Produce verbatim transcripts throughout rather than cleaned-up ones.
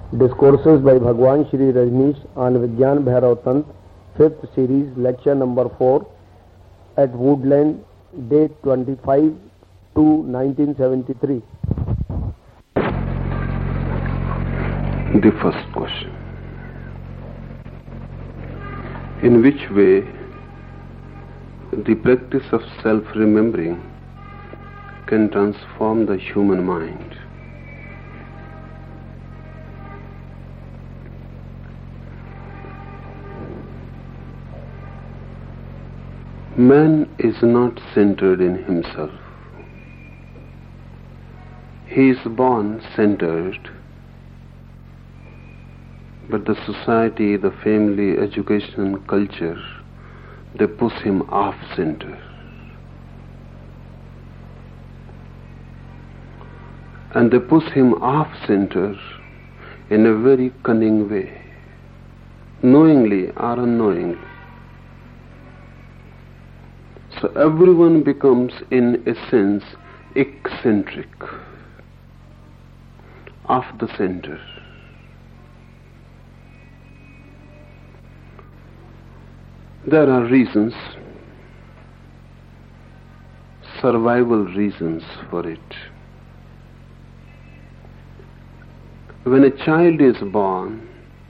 Discourses by Bhagwan Shri Rajneesh on Vigyan Bhairav Tantra, fifth series, lecture number four, at Woodland, date twenty-five two nineteen seventy-three. The first question. In which way the practice of self-remembering can transform the human mind? Man is not centered in himself. He is born centered, but the society, the family, education, culture, they push him off center. And they push him off center in a very cunning way, knowingly or unknowingly. So everyone becomes, in a sense, eccentric, off the center. There are reasons, survival reasons for it. When a child is born,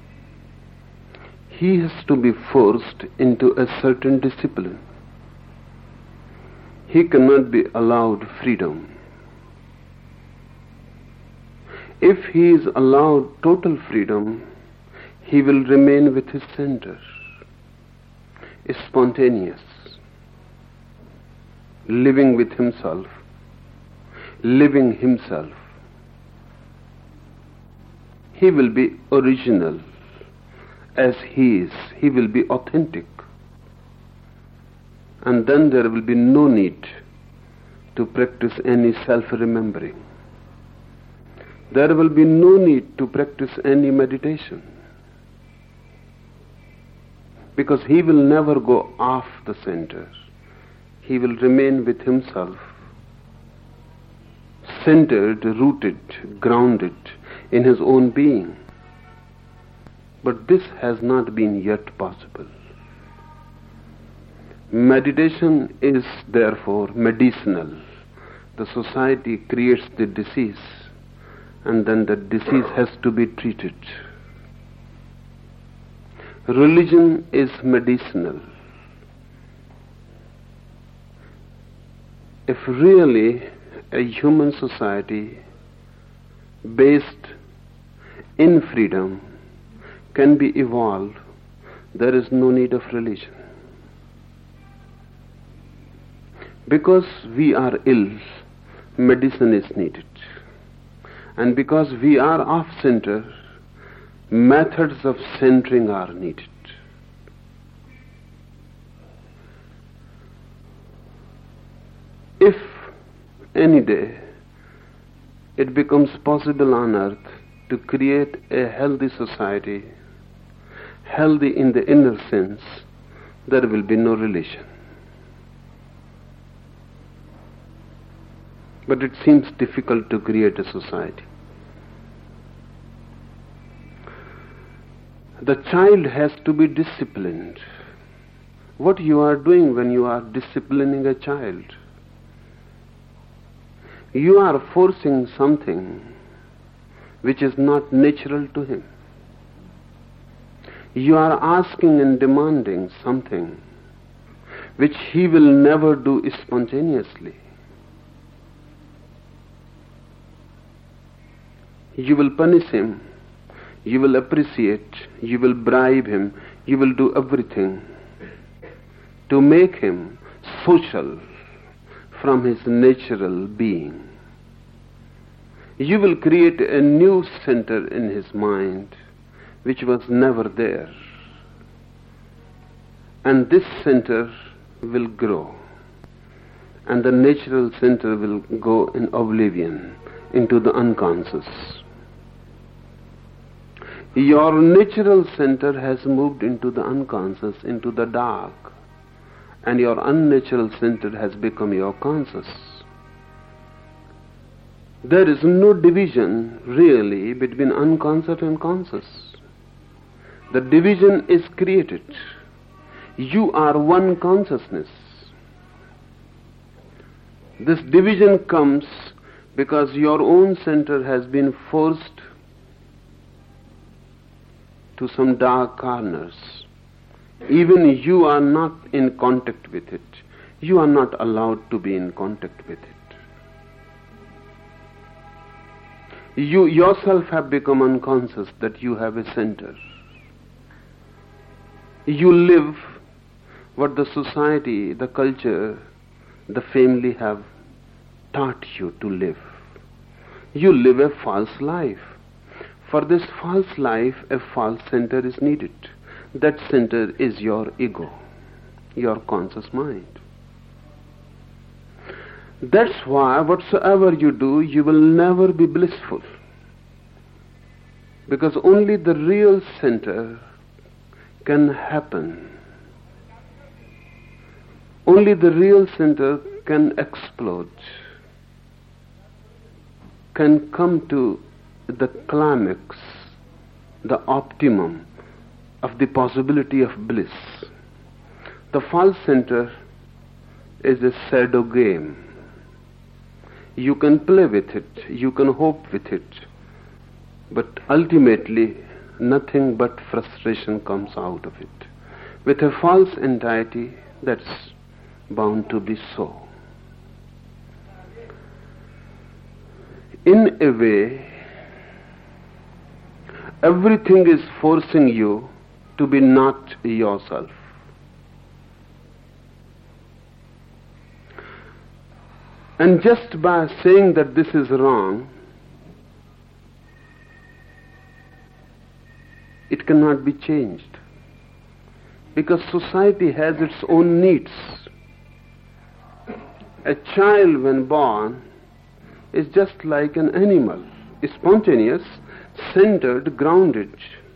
he has to be forced into a certain discipline. He cannot be allowed freedom. If he is allowed total freedom, he will remain with his center, spontaneous, living with himself, living himself. He will be original as he is. He will be authentic. And then there will be no need to practice any self-remembering. There will be no need to practice any meditation, because he will never go off the center. He will remain with himself, centered, rooted, grounded in his own being. But this has not been yet possible. Meditation is therefore medicinal. The society creates the disease, and then the disease has to be treated. Religion is medicinal. If really a human society based in freedom can be evolved, there is no need of religion. Because we are ill, medicine is needed. And because we are off-center, methods of centering are needed. If any day it becomes possible on earth to create a healthy society, healthy in the inner sense, there will be no religion. But it seems difficult to create a society. The child has to be disciplined. What you are doing when you are disciplining a child? You are forcing something which is not natural to him. You are asking and demanding something which he will never do spontaneously. You will punish him, you will appreciate, you will bribe him, you will do everything to make him social from his natural being. You will create a new center in his mind which was never there. And this center will grow, and the natural center will go in oblivion, into the unconscious. Your natural center has moved into the unconscious, into the dark, and your unnatural center has become your conscious. There is no division really between unconscious and conscious. The division is created. You are one consciousness. This division comes because your own center has been forced to some dark corners. Even you are not in contact with it. You are not allowed to be in contact with it. You yourself have become unconscious that you have a center. You live what the society, the culture, the family have taught you to live. You live a false life. For this false life, a false center is needed. That center is your ego, your conscious mind. That's why whatsoever you do, you will never be blissful. Because only the real center can happen. Only the real center can explode, can come to the climax, the optimum of the possibility of bliss. The false center is a shadow game. You can play with it, you can hope with it, but ultimately nothing but frustration comes out of it. With a false entity, that's bound to be so. In a way, everything is forcing you to be not yourself. And just by saying that this is wrong, it cannot be changed. Because society has its own needs. A child, when born, is just like an animal, spontaneous, centered, grounded,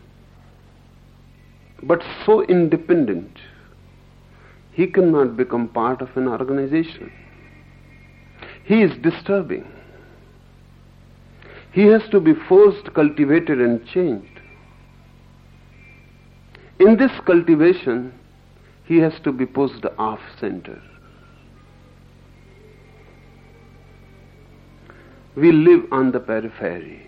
but so independent. He cannot become part of an organization. He is disturbing. He has to be forced, cultivated, and changed. In this cultivation, he has to be pushed off center. We live on the periphery,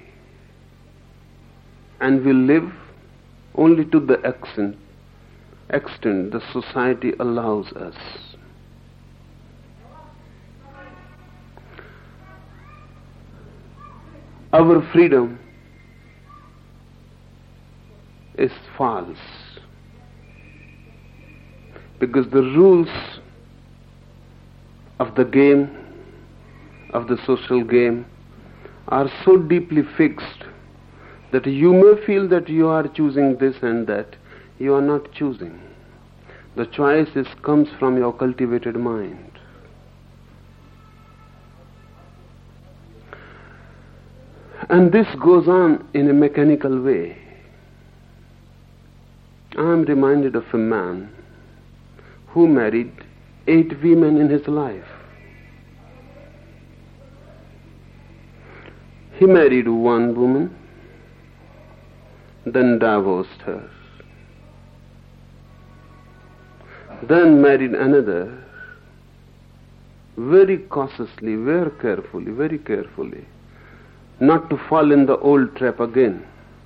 and we live only to the extent, extent the society allows us. Our freedom is false, because the rules of the game, of the social game, are so deeply fixed that you may feel that you are choosing this and that. You are not choosing. The choice is, comes from your cultivated mind. And this goes on in a mechanical way. I am reminded of a man who married eight women in his life. He married one woman, then divorced her, then married another, very cautiously, very carefully, very carefully, not to fall in the old trap again.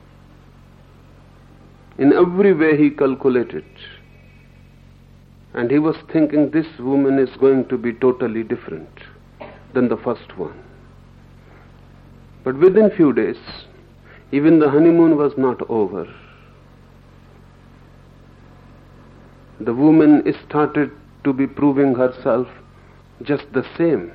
In every way he calculated, and he was thinking this woman is going to be totally different than the first one. But within few days, even the honeymoon was not over. The woman started to be proving herself just the same.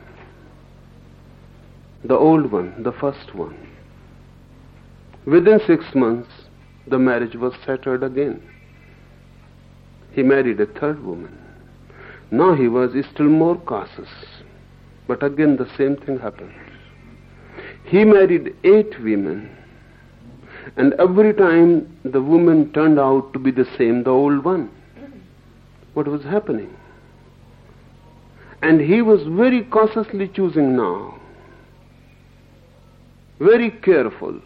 The old one, the first one. Within six months, the marriage was shattered again. He married a third woman. Now he was still more cautious. But again the same thing happened. He married eight women, and every time the woman turned out to be the same, the old one. What was happening? And he was very cautiously choosing now. very careful.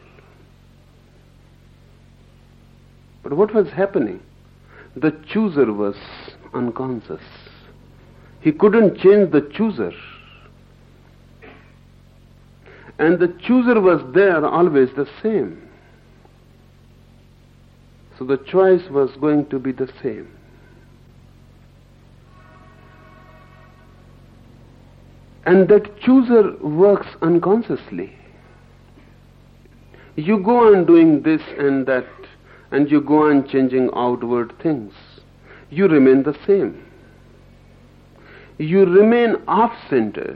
But what was happening? The chooser was unconscious. He couldn't change the chooser. And the chooser was there always the same. So the choice was going to be the same. And that chooser works unconsciously. You go on doing this and that, and you go on changing outward things. You remain the same. You remain off-center.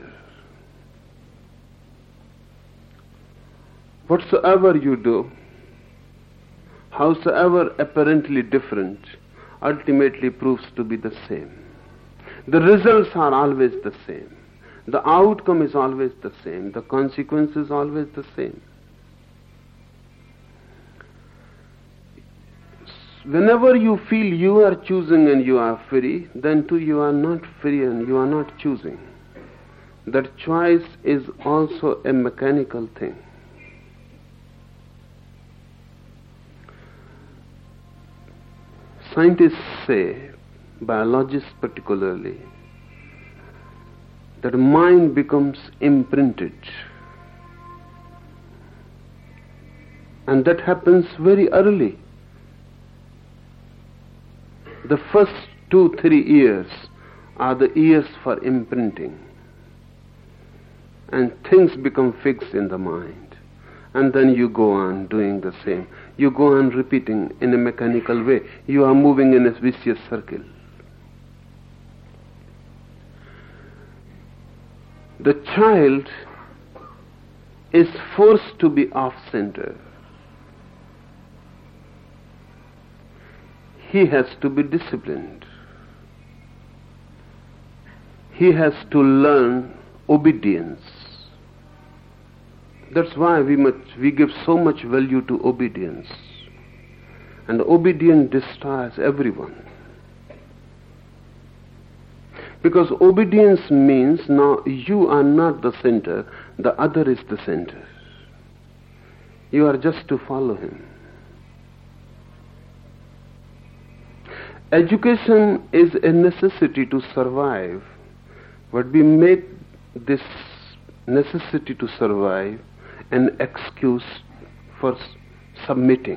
Whatsoever you do, howsoever apparently different, ultimately proves to be the same. The results are always the same. The outcome is always the same. The consequence is always the same. Whenever you feel you are choosing and you are free, then too you are not free and you are not choosing. That choice is also a mechanical thing. Scientists say, biologists particularly, that mind becomes imprinted. And that happens very early. The first two, three years are the years for imprinting. And things become fixed in the mind. And then you go on doing the same. You go on repeating in a mechanical way. You are moving in a vicious circle. The child is forced to be off-center. He has to be disciplined. He has to learn obedience. That's why we much, we give so much value to obedience. And obedience destroys everyone. Because obedience means now you are not the center, the other is the center. You are just to follow him. Education is a necessity to survive, but we make this necessity to survive an excuse for submitting.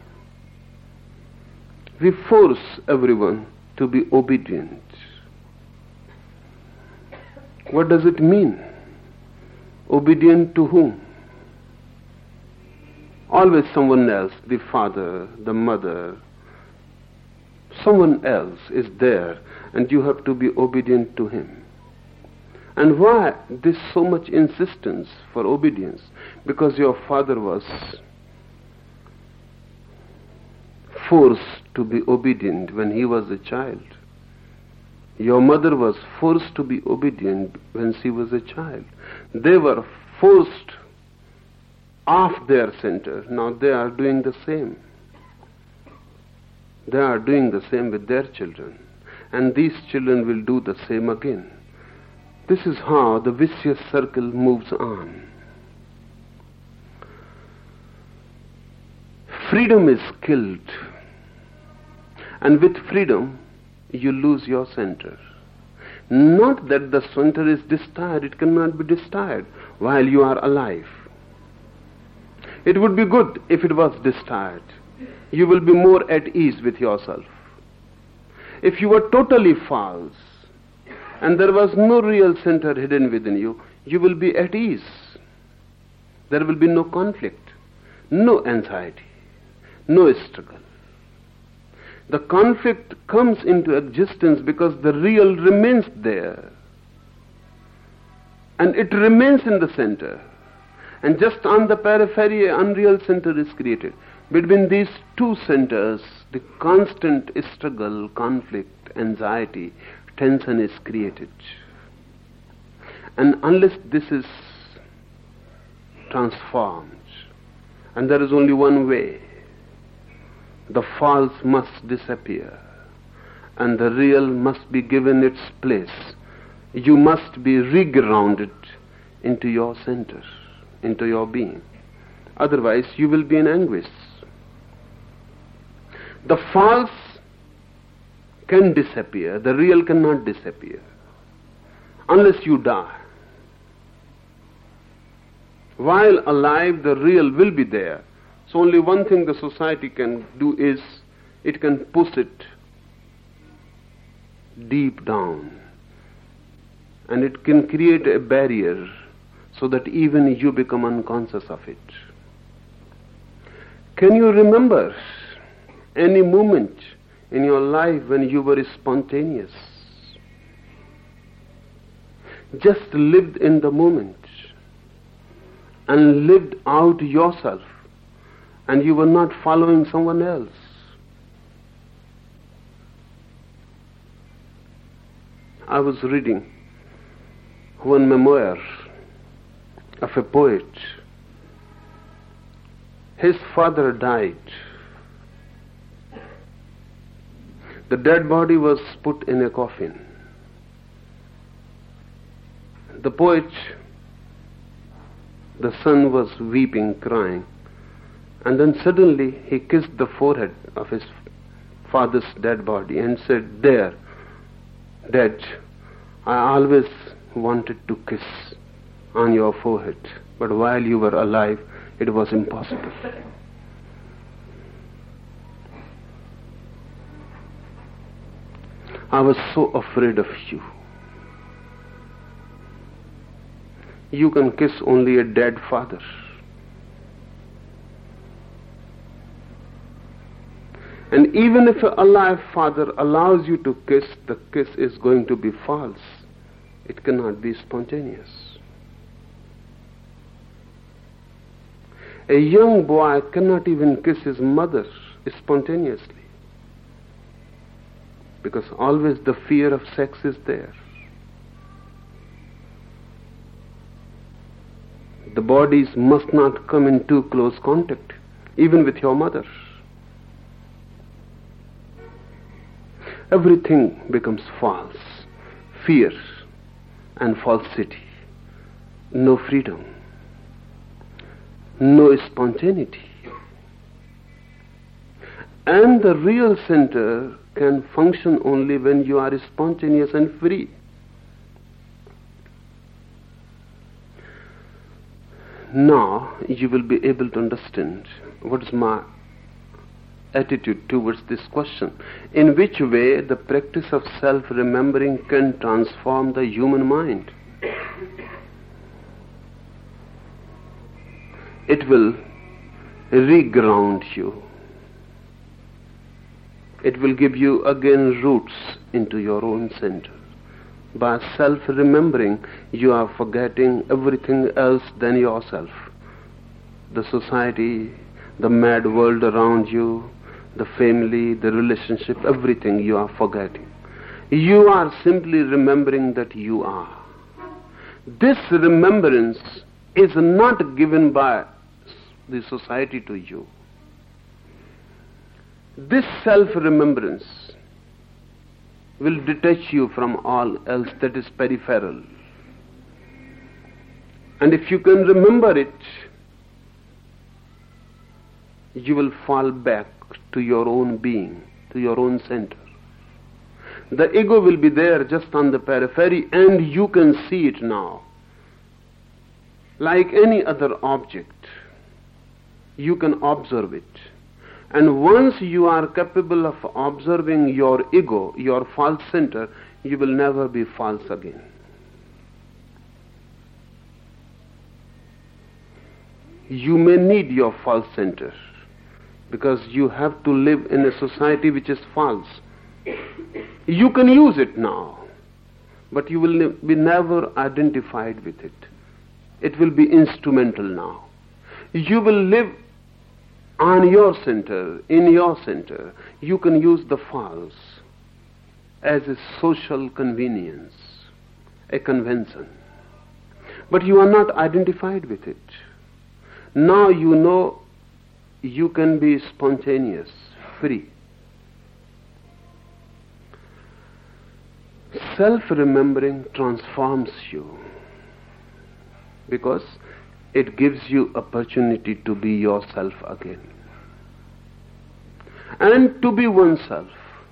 We force everyone to be obedient. What does it mean? Obedient to whom? Always someone else, the father, the mother, someone else is there and you have to be obedient to him. And why this so much insistence for obedience? Because your father was forced to be obedient when he was a child. Your mother was forced to be obedient when she was a child. They were forced off their center. Now they are doing the same. They are doing the same with their children. And these children will do the same again. This is how the vicious circle moves on. Freedom is killed. And with freedom, you lose your center. Not that the center is disturbed, it cannot be disturbed while you are alive. It would be good if it was disturbed. You will be more at ease with yourself. If you were totally false and there was no real center hidden within you, you will be at ease. There will be no conflict, no anxiety, no struggle. The conflict comes into existence because the real remains there. And it remains in the center. And just on the periphery, an unreal center is created. Between these two centers, the constant struggle, conflict, anxiety, tension is created. And unless this is transformed, and there is only one way, the false must disappear and the real must be given its place. You must be regrounded into your center, into your being. Otherwise, you will be in anguish. The false can disappear, the real cannot disappear unless you die. While alive, the real will be there. So only one thing the society can do is it can push it deep down, and it can create a barrier so that even you become unconscious of it. Can you remember any moment in your life when you were spontaneous? Just lived in the moment and lived out yourself, and you were not following someone else. I was reading one memoir of a poet. His father died. The dead body was put in a coffin. The poet, the son, was weeping, crying, and then suddenly he kissed the forehead of his father's dead body and said, "There, Dad, I always wanted to kiss on your forehead, but while you were alive, it was impossible." I was so afraid of you. You can kiss only a dead father. And even if an alive father allows you to kiss, the kiss is going to be false. It cannot be spontaneous. A young boy cannot even kiss his mother spontaneously, because always the fear of sex is there. The bodies must not come in too close contact, even with your mother. Everything becomes false. Fear and falsity. No freedom. No spontaneity. And the real center can function only when you are spontaneous and free. Now you will be able to understand what is my attitude towards this question. In which way the practice of self-remembering can transform the human mind? It will reground you. It will give you again roots into your own center. By self-remembering, you are forgetting everything else than yourself. The society, the mad world around you, the family, the relationship, everything you are forgetting. You are simply remembering that you are. This remembrance is not given by the society to you. This self-remembrance will detach you from all else that is peripheral. And if you can remember it, you will fall back to your own being, to your own center. The ego will be there just on the periphery, and you can see it now. Like any other object, you can observe it. And once you are capable of observing your ego, your false center, you will never be false again. You may need your false center, because you have to live in a society which is false. You can use it now, but you will ne- be never identified with it. It will be instrumental now. You will live on your center, in your center. You can use the false as a social convenience, a convention. But you are not identified with it. Now you know you can be spontaneous, free. Self-remembering transforms you, because it gives you opportunity to be yourself again. And to be oneself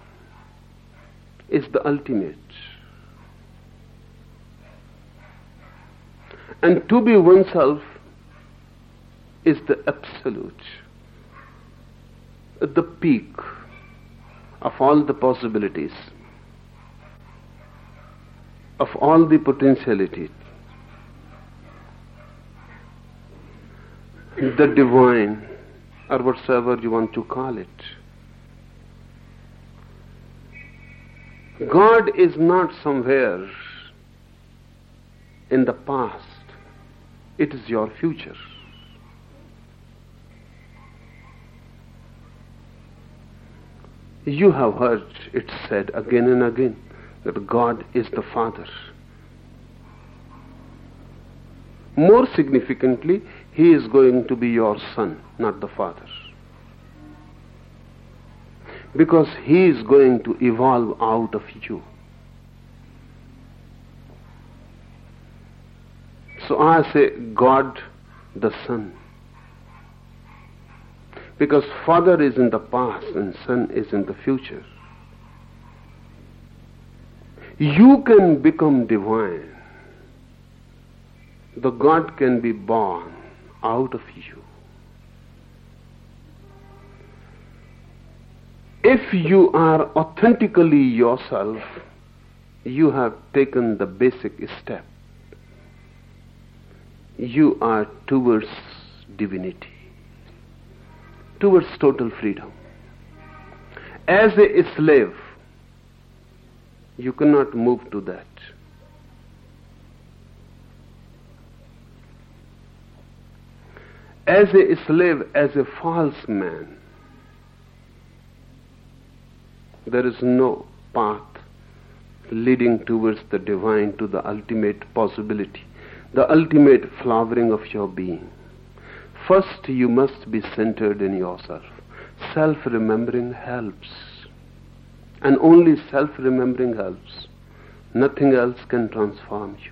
is the ultimate. And to be oneself is the absolute, the peak of all the possibilities, of all the potentialities, the divine, or whatsoever you want to call it. God is not somewhere in the past. It is your future. You have heard it said again and again that God is the Father. More significantly, He is going to be your Son, not the Father. Because He is going to evolve out of you. So I say God the Son. Because Father is in the past and Son is in the future. You can become divine. The God can be born out of you. If you are authentically yourself, you have taken the basic step. You are towards divinity, towards total freedom. As a slave, you cannot move to that. As a slave, as a false man, there is no path leading towards the divine, to the ultimate possibility, the ultimate flowering of your being. First, you must be centered in yourself. Self-remembering helps. And only self-remembering helps. Nothing else can transform you.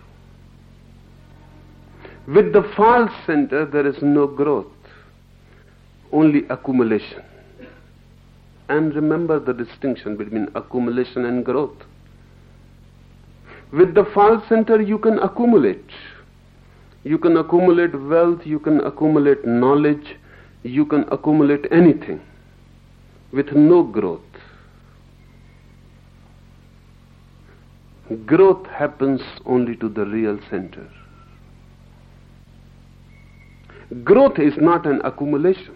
With the false center, there is no growth, only accumulation. And remember the distinction between accumulation and growth. With the false center, you can accumulate. You can accumulate wealth, you can accumulate knowledge, you can accumulate anything with no growth. Growth happens only to the real center. Growth is not an accumulation.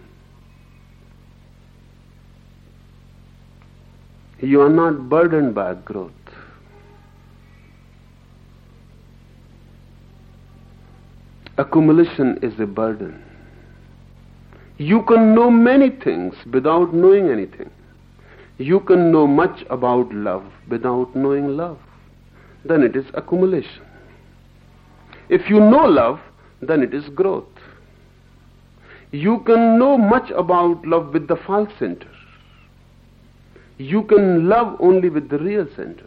You are not burdened by growth. Accumulation is a burden. You can know many things without knowing anything. You can know much about love without knowing love. Then it is accumulation. If you know love, then it is growth. You can know much about love with the false center. You can love only with the real center.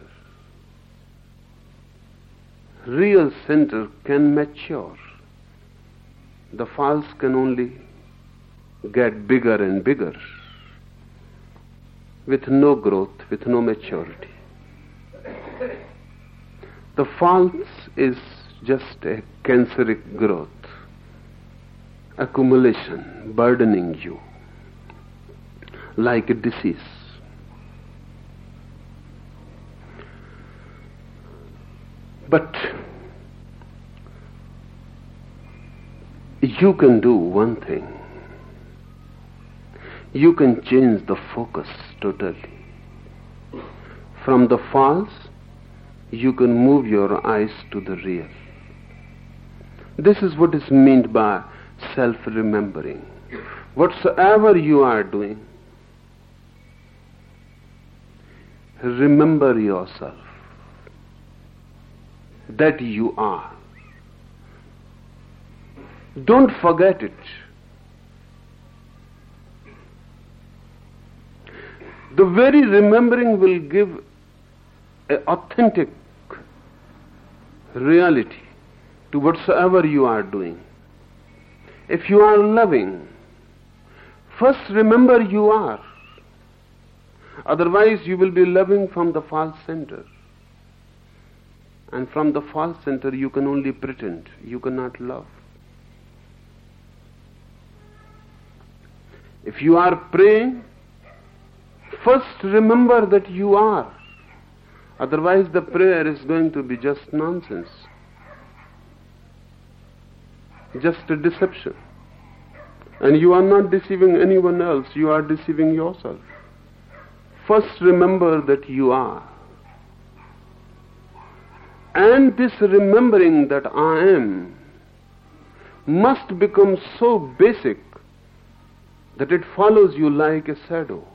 Real center can mature. The false can only get bigger and bigger with no growth, with no maturity. The false is just a canceric growth, accumulation, burdening you like a disease. But you can do one thing. You can change the focus totally. From the false, you can move your eyes to the real. This is what is meant by self-remembering. Whatsoever you are doing, remember yourself, that you are. Don't forget it. The very remembering will give an authentic reality to whatsoever you are doing. If you are loving, first remember you are. Otherwise you will be loving from the false center. And from the false center you can only pretend, you cannot love. If you are praying, first remember that you are. Otherwise the prayer is going to be just nonsense. Just a deception. And you are not deceiving anyone else, you are deceiving yourself. First remember that you are. And this remembering that I am must become so basic that it follows you like a shadow.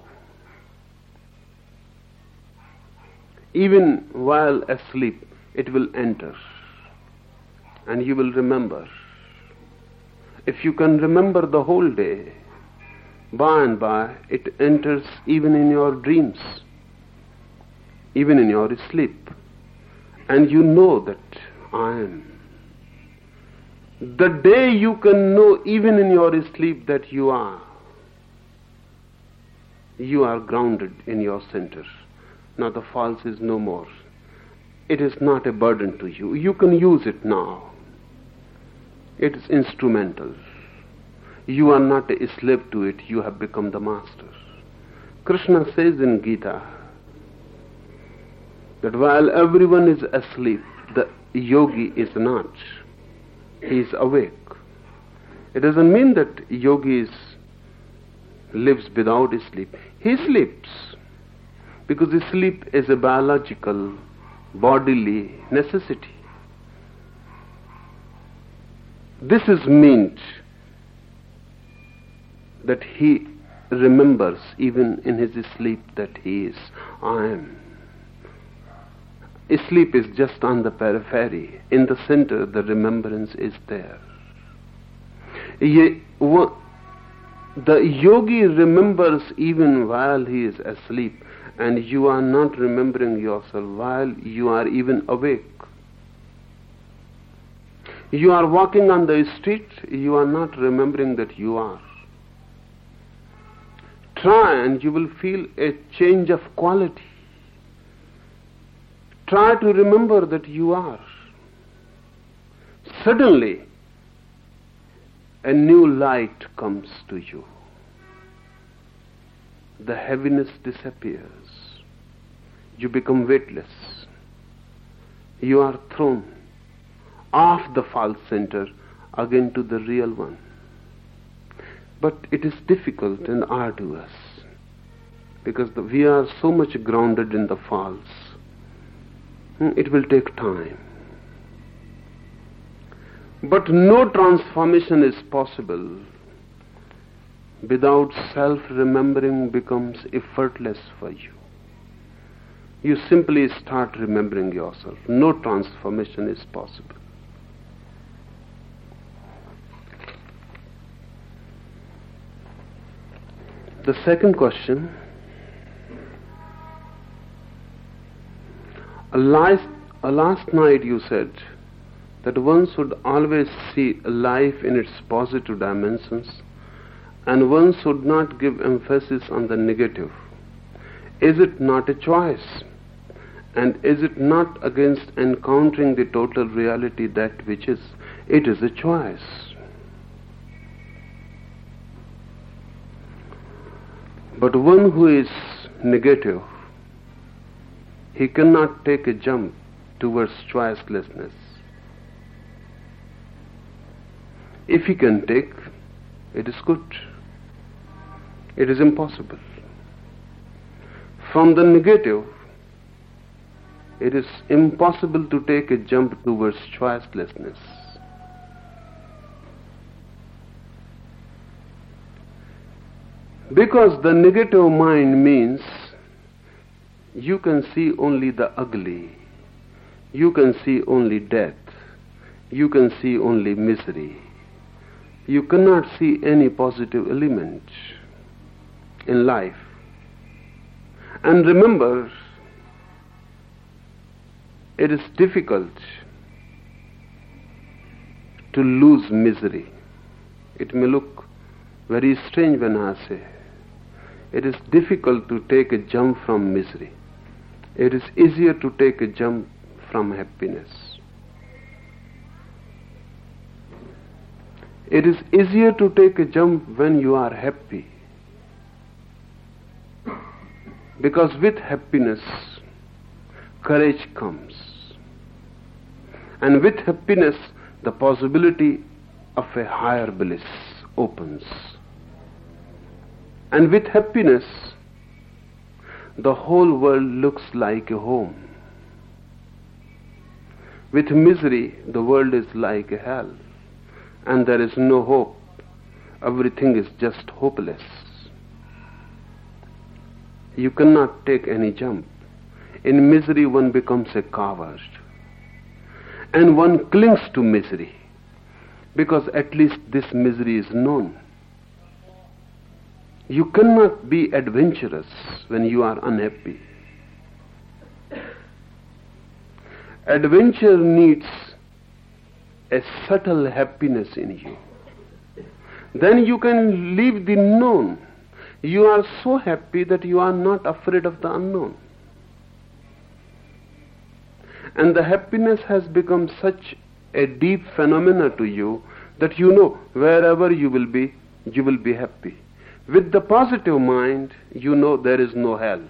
Even while asleep, it will enter. And you will remember. If you can remember the whole day, by and by it enters even in your dreams, even in your sleep. And you know that I am. The day you can know even in your sleep that you are, you are grounded in your center. Now the false is no more. It is not a burden to you. You can use it now. It is instrumental. You are not a slave to it. You have become the master. Krishna says in Gita that while everyone is asleep, the yogi is not. He is awake. It doesn't mean that yogi is, lives without sleep. He sleeps because sleep is a biological, bodily necessity. This is meant that he remembers even in his sleep that he is I am. Sleep is just on the periphery. In the center, the remembrance is there. Ye, wo, the yogi remembers even while he is asleep, and you are not remembering yourself while you are even awake. You are walking on the street, you are not remembering that you are. Try and you will feel a change of quality. Try to remember that you are. Suddenly, a new light comes to you. The heaviness disappears. You become weightless. You are thrown off the false center again to the real one. But it is difficult and arduous because the, we are so much grounded in the false. It will take time. But no transformation is possible without self-remembering becomes effortless for you. You simply start remembering yourself. No transformation is possible. The second question, last, last night you said that one should always see life in its positive dimensions and one should not give emphasis on the negative. Is it not a choice? And is it not against encountering the total reality that which is? It is a choice. But one who is negative, he cannot take a jump towards choicelessness. If he can take, it is good. It is impossible. From the negative, it is impossible to take a jump towards choicelessness. Because the negative mind means you can see only the ugly, you can see only death, you can see only misery. You cannot see any positive element in life. And remember, it is difficult to lose misery. It may look very strange when I say it is difficult to take a jump from misery. It is easier to take a jump from happiness. It is easier to take a jump when you are happy. Because with happiness, courage comes. And with happiness, the possibility of a higher bliss opens. And with happiness, the whole world looks like a home. With misery, the world is like a hell. And there is no hope. Everything is just hopeless. You cannot take any jump. In misery, one becomes a coward. And one clings to misery. Because at least this misery is known. You cannot be adventurous when you are unhappy. Adventure needs a subtle happiness in you. Then you can leave the known. You are so happy that you are not afraid of the unknown. And the happiness has become such a deep phenomena to you that you know wherever you will be, you will be happy. With the positive mind, you know there is no hell.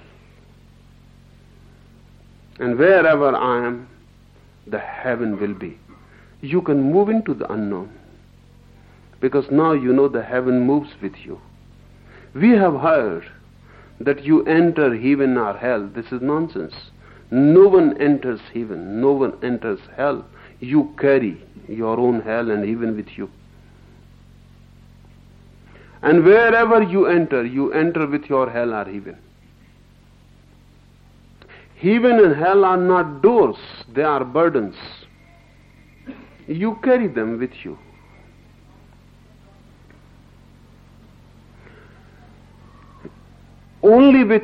And wherever I am, the heaven will be. You can move into the unknown. Because now you know the heaven moves with you. We have heard that you enter heaven or hell. This is nonsense. No one enters heaven. No one enters hell. You carry your own hell and heaven with you. And wherever you enter, you enter with your hell or heaven. Heaven and hell are not doors. They are burdens. You carry them with you. Only with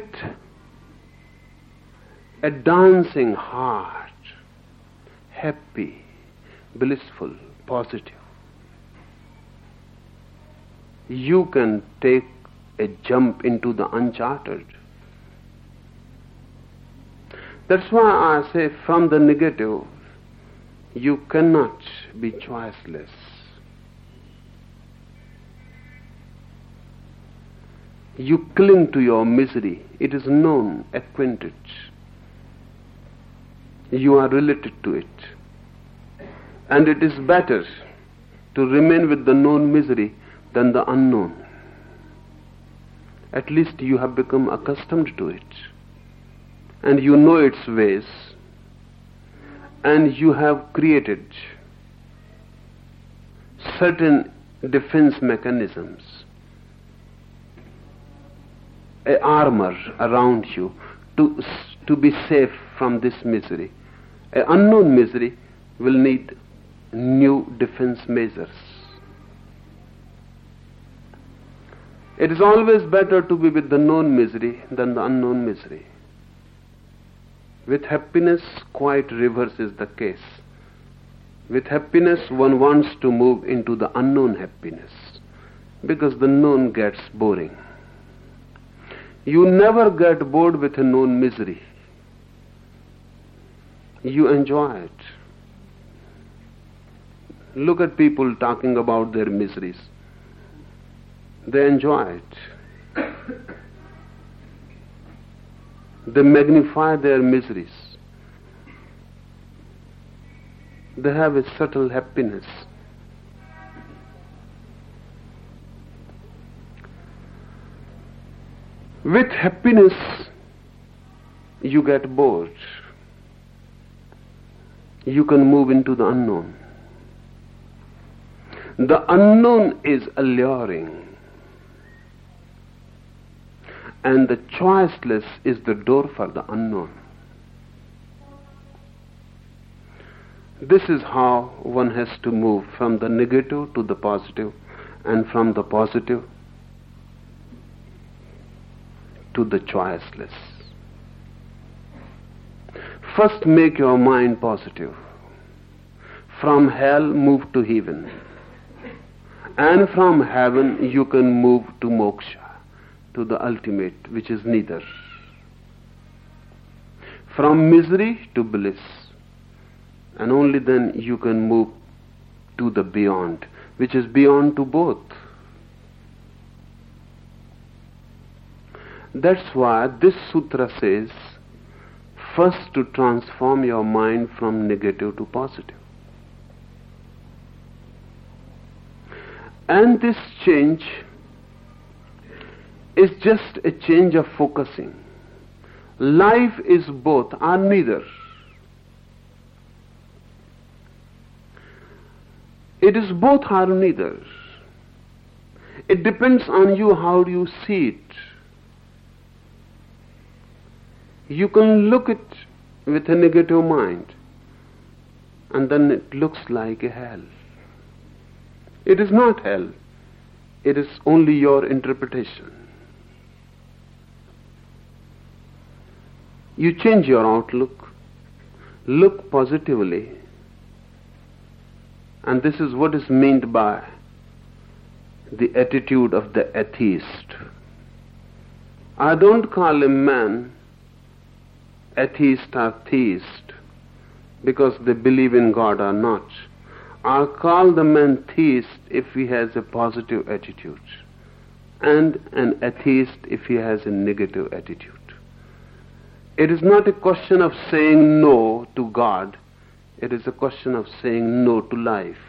a dancing heart, happy, blissful, positive, you can take a jump into the uncharted. That's why I say from the negative, you cannot be choiceless. You cling to your misery. It is known, acquainted. You are related to it. And it is better to remain with the known misery than the unknown. At least you have become accustomed to it. And you know its ways. And you have created certain defense mechanisms, a armor around you to, to be safe from this misery. An unknown misery will need new defense measures. It is always better to be with the known misery than the unknown misery. With happiness, quite reverse is the case. With happiness, one wants to move into the unknown happiness, because the known gets boring. You never get bored with a known misery. You enjoy it. Look at people talking about their miseries. They enjoy it. They magnify their miseries. They have a subtle happiness. With happiness, you get bored. You can move into the unknown. The unknown is alluring. And the choiceless is the door for the unknown. This is how one has to move from the negative to the positive, and from the positive to the choiceless. First, make your mind positive. From hell, move to heaven. And from heaven you can move to moksha, to the ultimate, which is neither. From misery to bliss. And only then you can move to the beyond, which is beyond to both. That's why this sutra says, first to transform your mind from negative to positive. And this change is just a change of focusing. Life is both or neither. It is both or neither. It depends on you how you see it. You can look at it with a negative mind, and then it looks like a hell. It is not hell. It is only your interpretation. You change your outlook, look positively, and this is what is meant by the attitude of the atheist. I don't call a man atheist or theist because they believe in God or not. I call the man theist if he has a positive attitude, and an atheist if he has a negative attitude. It is not a question of saying no to God. It is a question of saying no to life.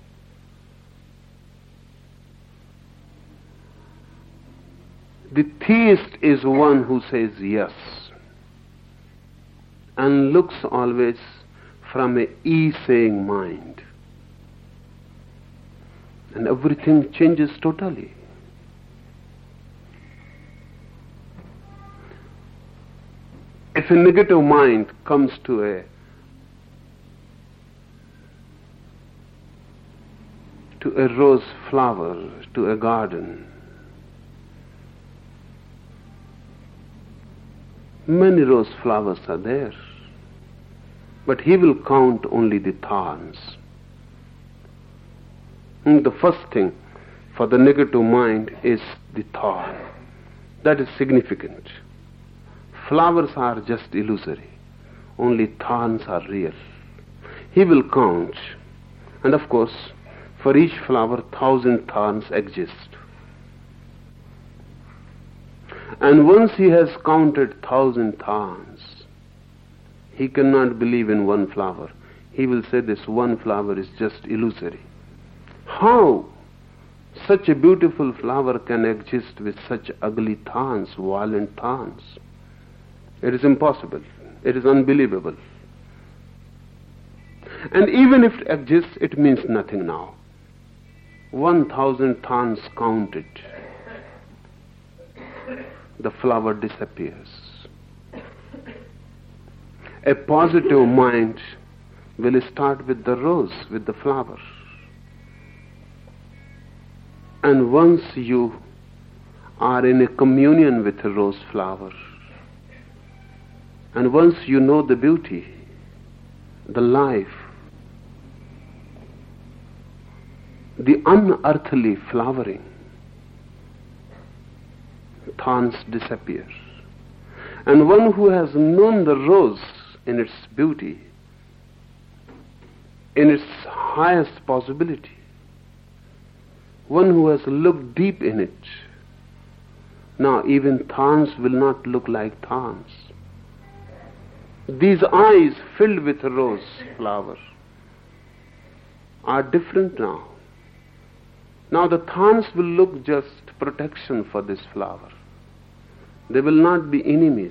The theist is one who says yes and looks always from a E-saying mind. And everything changes totally. If a negative mind comes to a to a rose flower, to a garden, many rose flowers are there, but he will count only the thorns. And the first thing for the negative mind is the thorn. That is significant. Flowers are just illusory. Only thorns are real. He will count. And of course, for each flower, thousand thorns exist. And once he has counted thousand thorns, he cannot believe in one flower. He will say this one flower is just illusory. How such a beautiful flower can exist with such ugly thorns, violent thorns? It is impossible. It is unbelievable. And even if it exists, it means nothing now. One thousand thorns counted, the flower disappears. A positive mind will start with the rose, with the flower. And once you are in a communion with a rose flower, and once you know the beauty, the life, the unearthly flowering, thorns disappear. And one who has known the rose in its beauty, in its highest possibility, one who has looked deep in it, now even thorns will not look like thorns. These eyes filled with a rose flower are different now. Now the thorns will look just protection for this flower. They will not be enemies.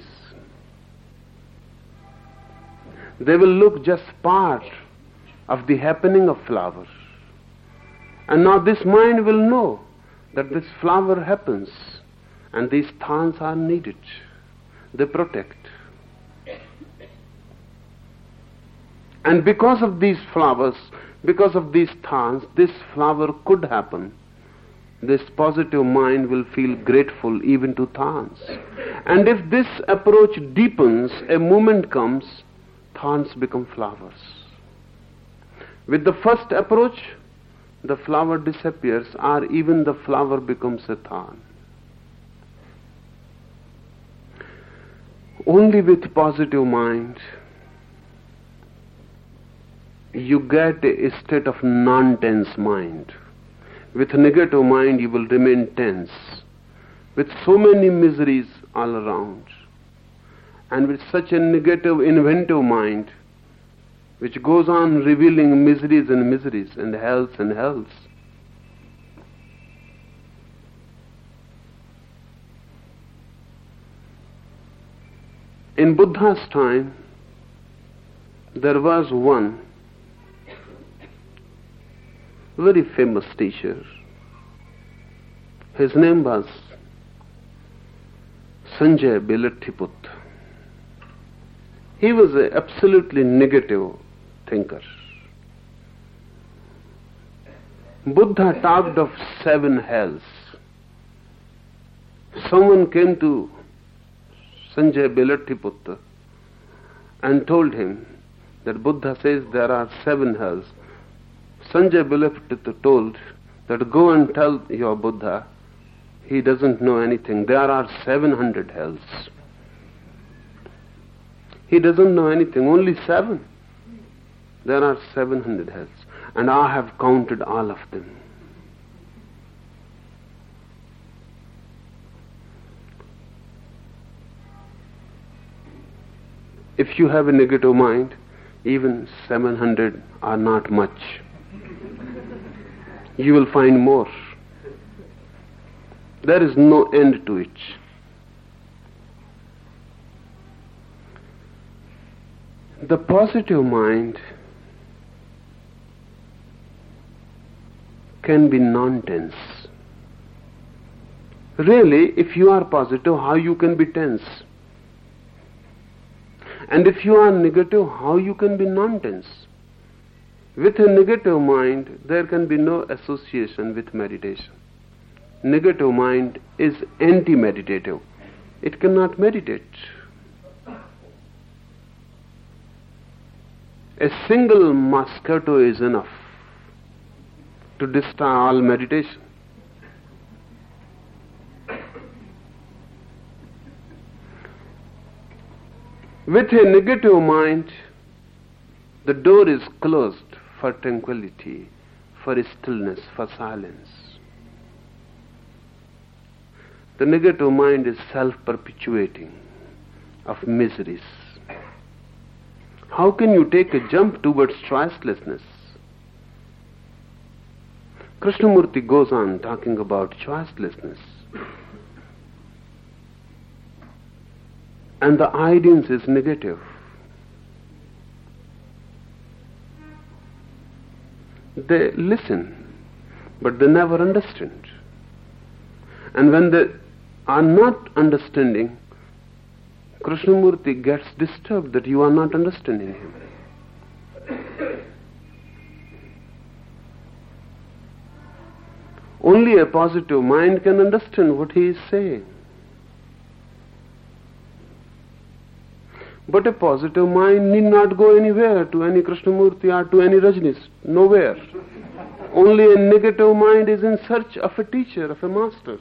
They will look just part of the happening of flower. And now this mind will know that this flower happens and these thorns are needed. They protect. And because of these flowers, because of these thorns, this flower could happen. This positive mind will feel grateful even to thorns. And if this approach deepens, a moment comes, thorns become flowers. With the first approach, the flower disappears, or even the flower becomes a thorn. Only with positive mind you get a state of non-tense mind. With negative mind you will remain tense, with so many miseries all around, and with such a negative inventive mind which goes on revealing miseries and miseries and hells and hells. In Buddha's time, there was one very famous teacher. His name was Sanjay Belatthiput. He was an absolutely negative thinker. Buddha talked of seven hells. Someone came to Sanjay Belatthiput and told him that Buddha says there are seven hells. Sanjay Belatthiput told that go and tell your Buddha he doesn't know anything. There are seven hundred hells. He doesn't know anything, only seven. There are seven hundred hells, and I have counted all of them. If you have a negative mind, even seven hundred are not much. You will find more. There is no end to it. The positive mind can be non-tense. Really, if you are positive, how you can be tense? And if you are negative, how you can be non-tense? With a negative mind, there can be no association with meditation. Negative mind is anti-meditative. It cannot meditate. A single mosquito is enough to destroy all meditation. With a negative mind, the door is closed for tranquility, for stillness, for silence. The negative mind is self-perpetuating of miseries. How can you take a jump towards choicelessness? Krishnamurti goes on talking about choicelessness. And the audience is negative. They listen, but they never understand. And when they are not understanding, Krishnamurti gets disturbed that you are not understanding him. Only a positive mind can understand what he is saying. But a positive mind need not go anywhere, to any Krishnamurti or to any Rajnis, nowhere. Only a negative mind is in search of a teacher, of a master.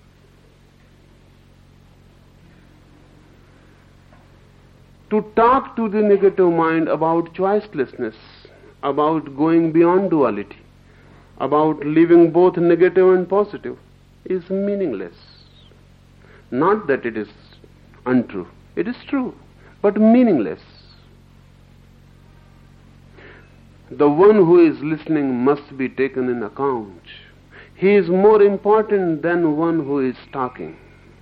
To talk to the negative mind about choicelessness, about going beyond duality, about living both negative and positive, is meaningless. Not that it is untrue. It is true, but meaningless. The one who is listening must be taken in account. He is more important than one who is talking.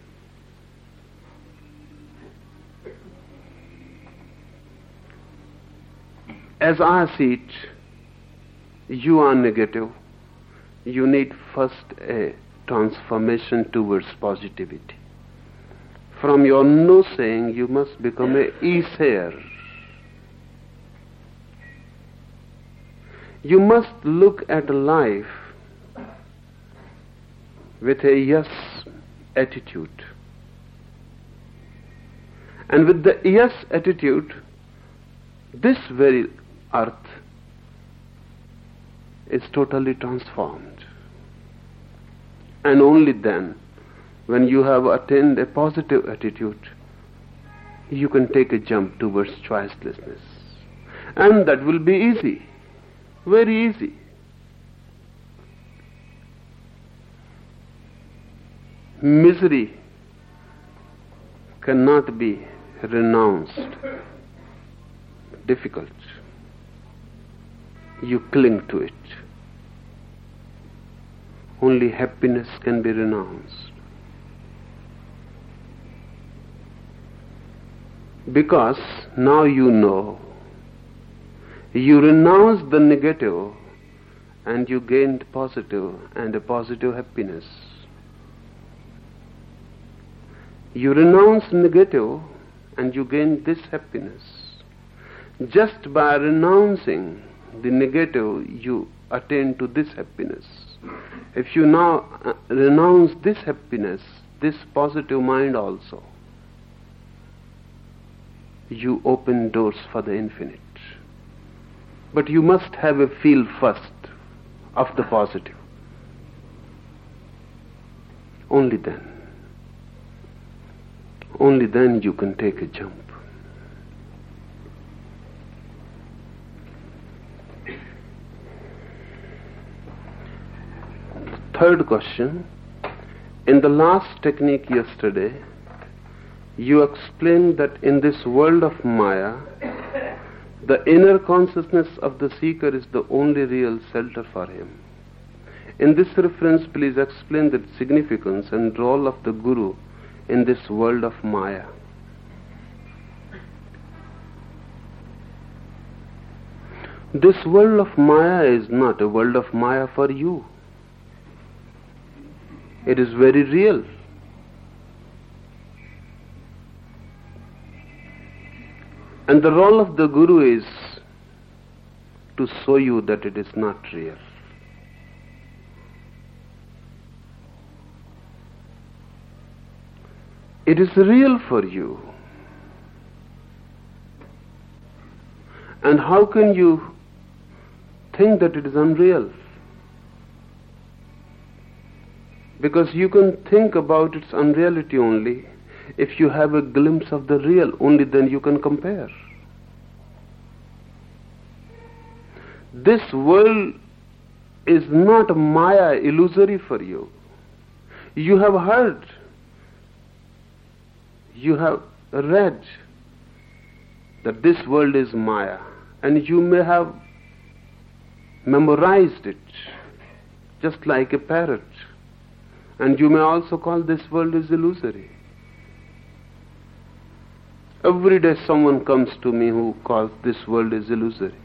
As I see it, you are negative. You need first a transformation towards positivity. From your no saying, you must become a e-sayer. You must look at life with a yes attitude. And with the yes attitude, this very earth is totally transformed. And only then, when you have attained a positive attitude, you can take a jump towards choicelessness. And that will be easy, very easy. Misery cannot be renounced. Difficult. You cling to it. Only happiness can be renounced. Because now you know, you renounce the negative and you gained positive and a positive happiness. You renounce negative and you gain this happiness. Just by renouncing the negative, you attain to this happiness. If you now uh, renounce this happiness, this positive mind also, you open doors for the infinite. But you must have a feel first of the positive. Only then. Only then you can take a jump. Third question. In the last technique yesterday, you explained that in this world of Maya, the inner consciousness of the seeker is the only real shelter for him. In this reference, please explain the significance and role of the Guru in this world of Maya. This world of Maya is not a world of Maya for you. It is very real. And the role of the Guru is to show you that it is not real. It is real for you. And how can you think that it is unreal? Because you can think about its unreality only if you have a glimpse of the real. Only then you can compare. This world is not Maya, illusory for you. You have heard, you have read that this world is Maya, and you may have memorized it just like a parrot, and you may also call this world is illusory. Every day someone comes to me who calls this world is illusory,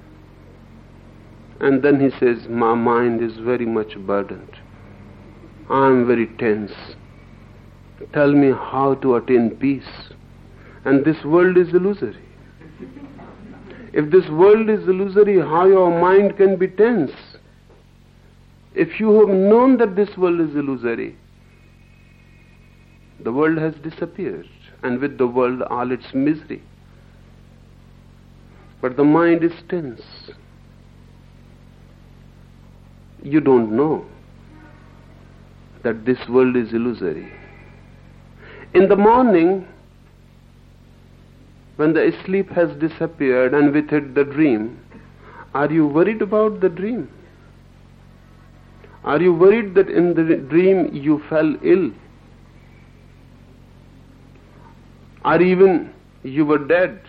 and then he says, my mind is very much burdened, I am very tense, tell me how to attain peace. And this world is illusory. If this world is illusory, how your mind can be tense? If you have known that this world is illusory, the world has disappeared, and with the world all its misery. But the mind is tense. You don't know that this world is illusory. In the morning, when the sleep has disappeared and with it the dream, are you worried about the dream? Are you worried that in the dream you fell ill? Or even you were dead?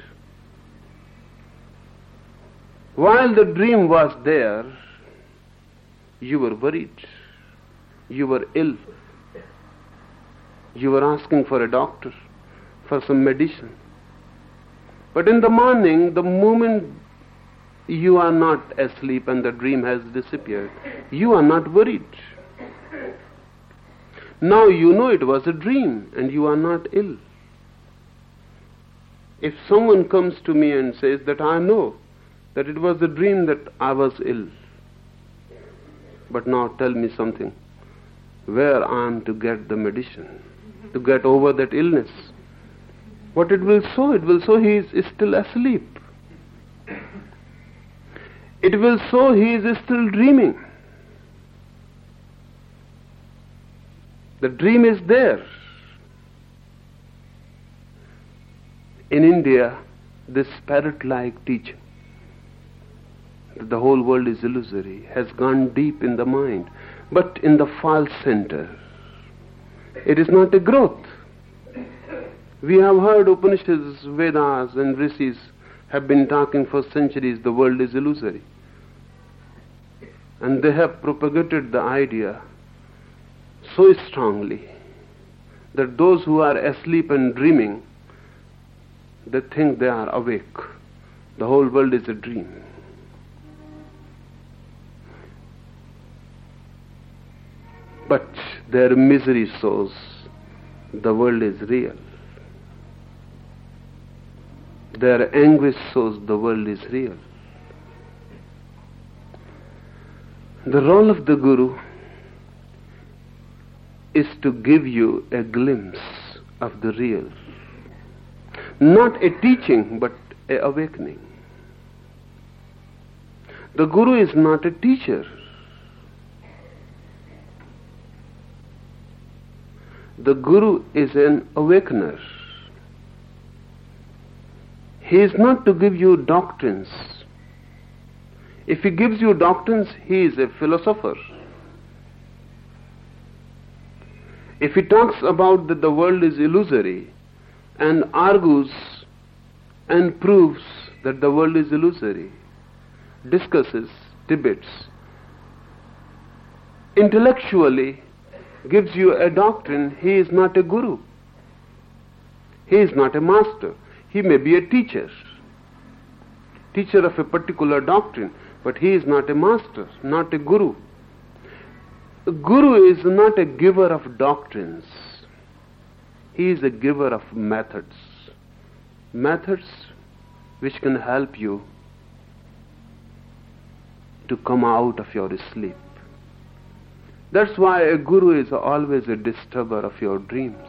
While the dream was there, you were worried. You were ill. You were asking for a doctor, for some medicine. But in the morning, the moment you are not asleep and the dream has disappeared, you are not worried. Now you know it was a dream and you are not ill. If someone comes to me and says that I know that it was a dream that I was ill, but now tell me something, where I am to get the medicine, to get over that illness. What it will show? It will show he is still asleep. it will show he is still dreaming. The dream is there. In India, this parrot-like teaching that the whole world is illusory has gone deep in the mind, but in the false center. It is not a growth. We have heard Upanishads, Vedas and Rishis have been talking for centuries the world is illusory. And they have propagated the idea so strongly that those who are asleep and dreaming, they think they are awake. The whole world is a dream. But their misery shows the world is real. Their anguish shows the world is real. The role of the Guru is to give you a glimpse of the real. Not a teaching, but an awakening. The Guru is not a teacher. The Guru is an awakener. He is not to give you doctrines. If he gives you doctrines, he is a philosopher. If he talks about that the world is illusory and argues and proves that the world is illusory, discusses, debates, intellectually gives you a doctrine, he is not a guru. He is not a master. He may be a teacher, teacher of a particular doctrine, but he is not a master, not a guru. A guru is not a giver of doctrines. He is a giver of methods. Methods which can help you to come out of your sleep. That's why a guru is always a disturber of your dreams.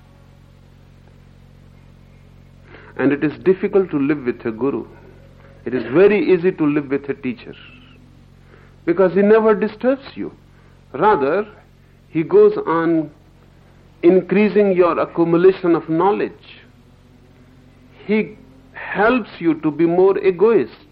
And it is difficult to live with a guru. It is very easy to live with a teacher, because he never disturbs you. Rather, he goes on increasing your accumulation of knowledge. He helps you to be more egoist.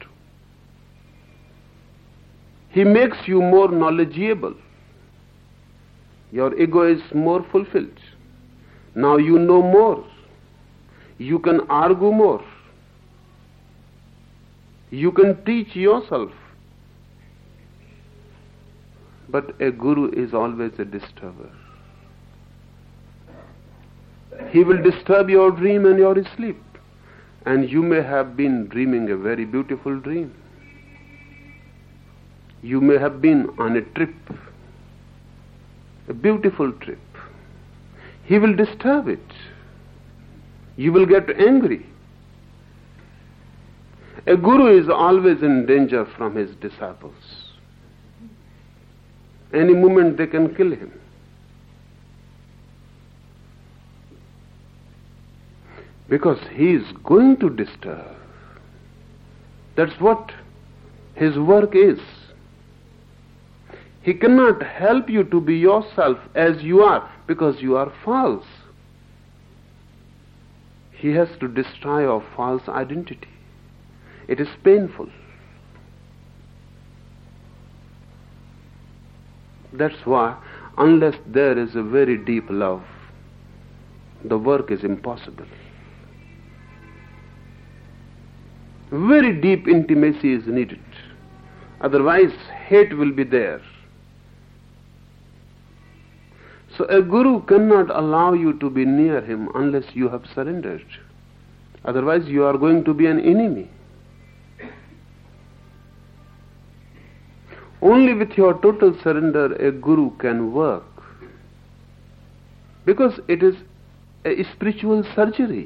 He makes you more knowledgeable. Your ego is more fulfilled. Now you know more. You can argue more. You can teach yourself. But a guru is always a disturber. He will disturb your dream and your sleep. And you may have been dreaming a very beautiful dream. You may have been on a trip, a beautiful trip. He will disturb it. You will get angry. A guru is always in danger from his disciples. Any moment they can kill him. Because he is going to disturb. That's what his work is. He cannot help you to be yourself as you are, because you are false. He has to destroy your false identity. It is painful. That's why, unless there is a very deep love, the work is impossible. Very deep intimacy is needed. Otherwise, hate will be there. So a guru cannot allow you to be near him unless you have surrendered. Otherwise, you are going to be an enemy. Only with your total surrender a guru can work, because it is a spiritual surgery.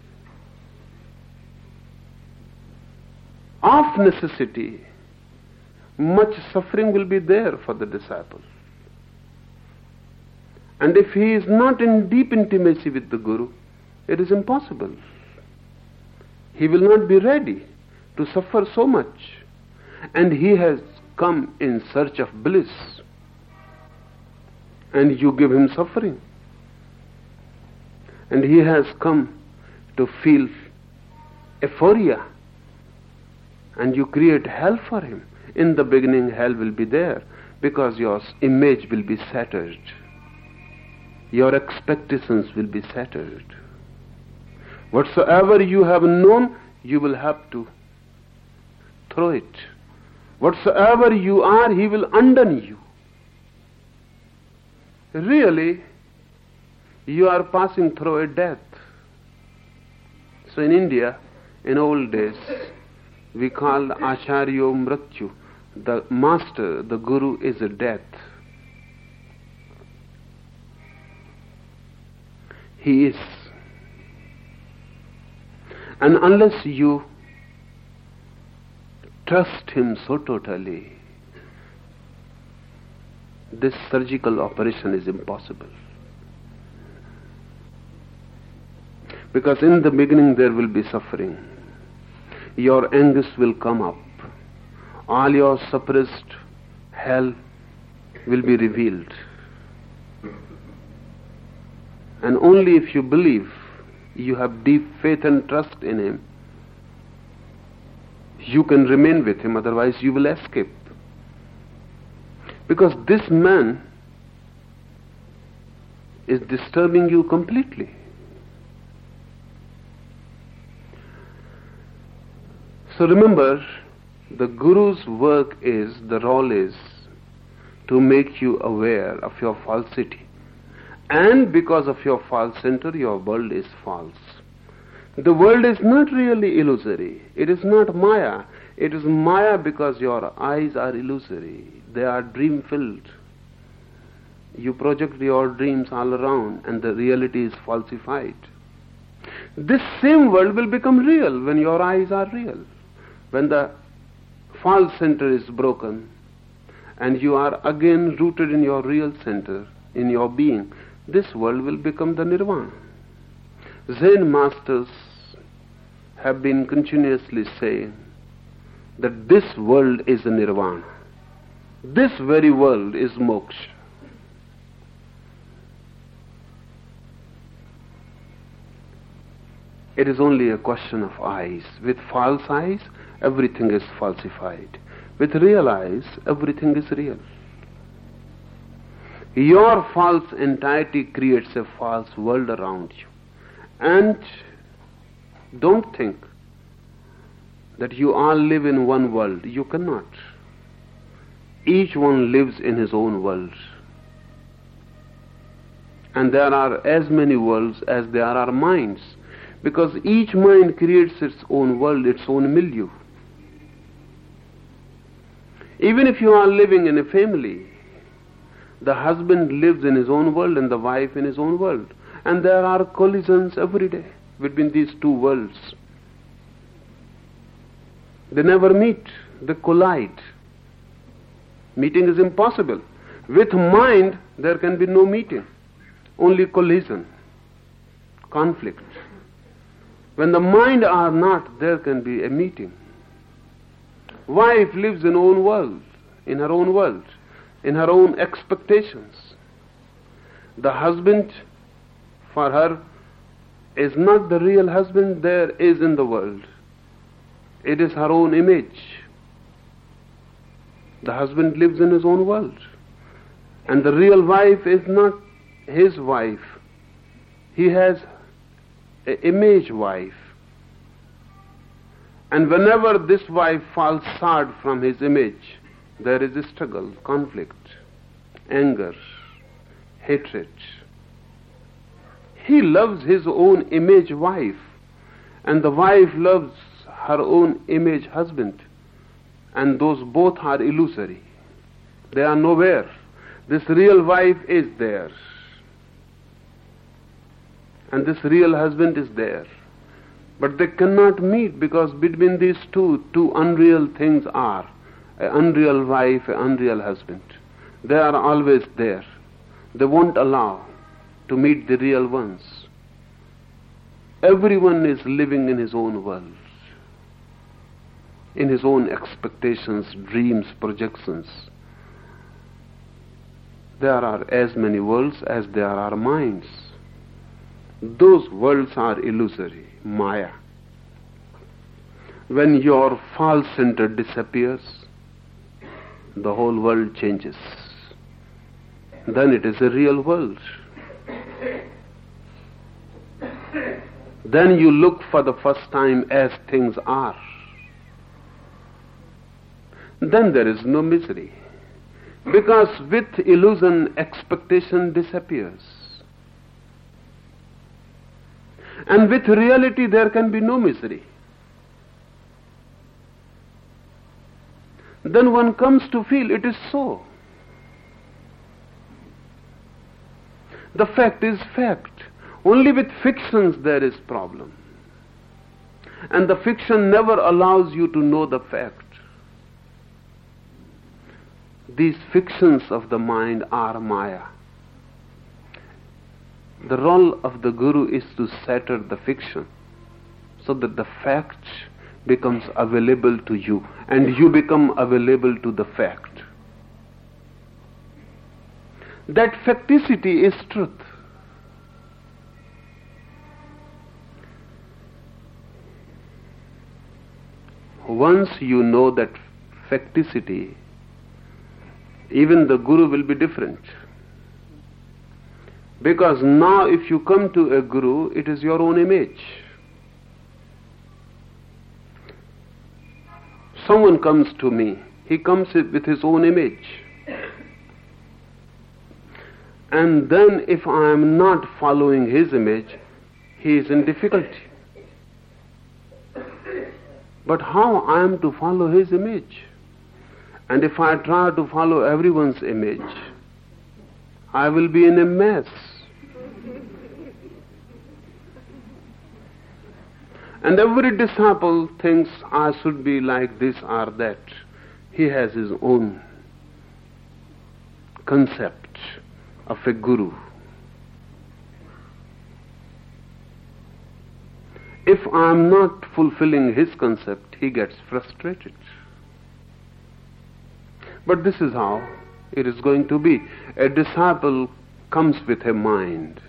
Of necessity, much suffering will be there for the disciple. And if he is not in deep intimacy with the guru, it is impossible. He will not be ready to suffer so much. and he has come in search of bliss, and you give him suffering. And he has come to feel euphoria, and you create hell for him. In the beginning, hell will be there, because your image will be shattered. Your expectations will be shattered. Whatsoever you have known, you will have to throw it. Whatsoever you are, he will undone you. Really, you are passing through a death. So in India, in old days, we called Acharyo Mrityu. The master, the guru, is a death. He is. And unless you trust him so totally, this surgical operation is impossible. Because in the beginning there will be suffering. Your anguish will come up. All your suppressed hell will be revealed. And only if you believe, you have deep faith and trust in him, you can remain with him, otherwise you will escape. Because this man is disturbing you completely. So remember, the Guru's work is, the role is, to make you aware of your falsity. And because of your false center, your world is false. The world is not really illusory. It is not Maya. It is Maya because your eyes are illusory. They are dream-filled. You project your dreams all around and the reality is falsified. This same world will become real when your eyes are real. When the false center is broken and you are again rooted in your real center, in your being, this world will become the nirvana. Zen masters have been continuously saying that this world is a nirvana. This very world is moksha. It is only a question of eyes. With false eyes, everything is falsified. With real eyes, everything is real. Your false entirety creates a false world around you. And don't think that you all live in one world. You cannot. Each one lives in his own world. And there are as many worlds as there are minds. Because each mind creates its own world, its own milieu. Even if you are living in a family, the husband lives in his own world and the wife in his own world. And there are collisions every day between these two worlds. They never meet, they collide. Meeting is impossible. With mind, there can be no meeting, only collision, conflict. When the mind are not, there can be a meeting. Wife lives in her own world, in her own world, in her own expectations. The husband, for her, is not the real husband there is in the world. It is her own image. The husband lives in his own world. And the real wife is not his wife. He has an image wife. And whenever this wife falls short from his image, there is a struggle, conflict, anger, hatred. He loves his own image wife, and the wife loves her own image husband, and those both are illusory. They are nowhere. This real wife is there, and this real husband is there. But they cannot meet because between these two, two unreal things are. An unreal wife, an unreal husband. They are always there. They won't allow to meet the real ones. Everyone is living in his own world. in his own expectations, dreams, projections. There are as many worlds as there are minds. Those worlds are illusory, Maya. When your false center disappears, the whole world changes. Then it is a real world. Then you look for the first time as things are. Then there is no misery. Because with illusion, expectation disappears. And with reality, there can be no misery. Then one comes to feel it is so. The fact is fact. Only with fictions there is problem. And the fiction never allows you to know the fact. These fictions of the mind are Maya. The role of the Guru is to shatter the fiction so that the fact becomes available to you and you become available to the fact. That facticity is truth. Once you know that facticity, even the Guru will be different. Because now if you come to a Guru, it is your own image. Someone comes to me, he comes with his own image. And then if I am not following his image, he is in difficulty. But how I am to follow his image? And if I try to follow everyone's image, I will be in a mess. And every disciple thinks I should be like this or that. He has his own concept of a Guru. If I am not fulfilling his concept, he gets frustrated. But this is how it is going to be. A disciple comes with a mind.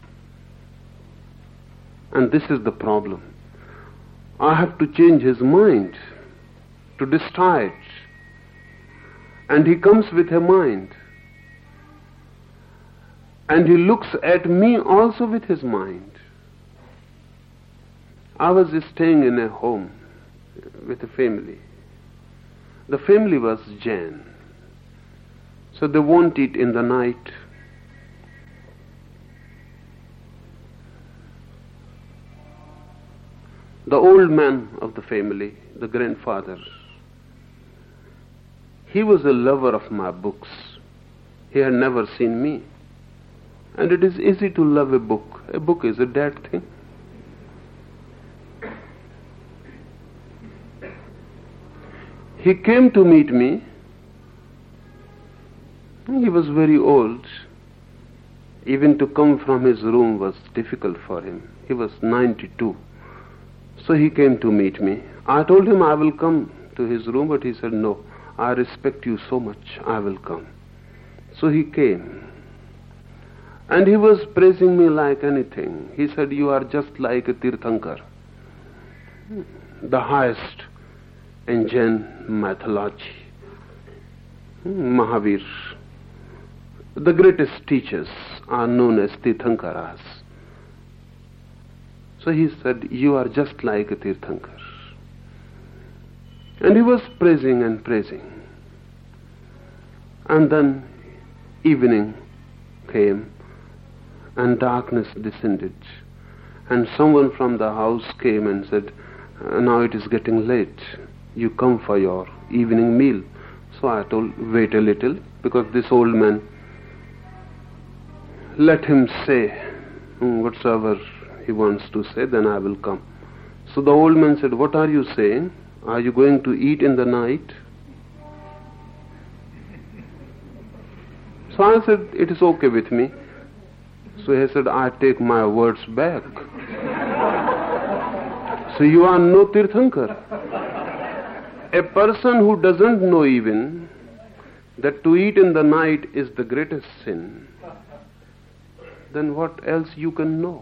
And this is the problem. I have to change his mind to destroy it. And he comes with a mind. And he looks at me also with his mind. I was staying in a home with a family. The family was Jain. So they won't eat in the night. The old man of the family, the grandfather, he was a lover of my books. He had never seen me. And it is easy to love a book. A book is a dead thing. He came to meet me. He was very old. Even to come from his room was difficult for him. He was ninety-two. So he came to meet me. I told him I will come to his room, but he said, no, I respect you so much, I will come. So he came. And he was praising me like anything. He said, you are just like a Tirthankar, the highest in Jain mythology. Mahavir. The greatest teachers are known as Tirthankaras. So he said, you are just like a Tirthankar. And he was praising and praising. And then evening came and darkness descended. And someone from the house came and said, now it is getting late. You come for your evening meal. So I told, wait a little, because this old man, let him say whatsoever he wants to say, then I will come. So the old man said, what are you saying? Are you going to eat in the night? So I said, it is okay with me. So he said, I take my words back. So you are no Tirthankar. A person who doesn't know even that to eat in the night is the greatest sin, then what else you can know?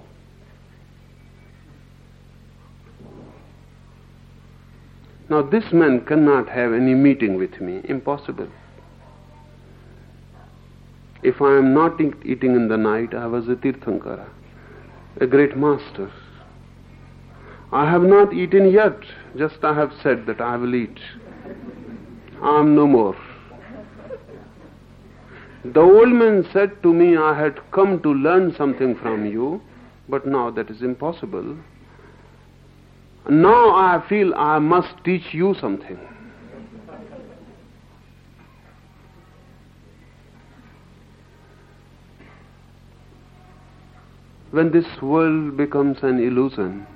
Now this man cannot have any meeting with me. Impossible. If I am not eat, eating in the night, I was a Tirthankara, a great master. I have not eaten yet, just I have said that I will eat. I am no more. The old man said to me, I had come to learn something from you, but now that is impossible. Now I feel I must teach you something. When this world becomes an illusion,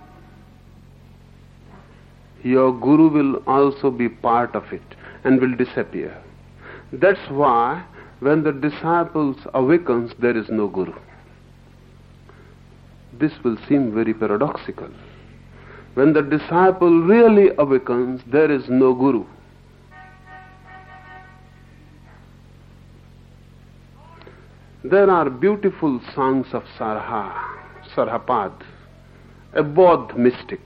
your guru will also be part of it and will disappear. That's why when the disciples awakens, there is no guru. This will seem very paradoxical. When the disciple really awakens, there is no guru. There are beautiful songs of Sarha, Sarhapad, a Bodh mystic.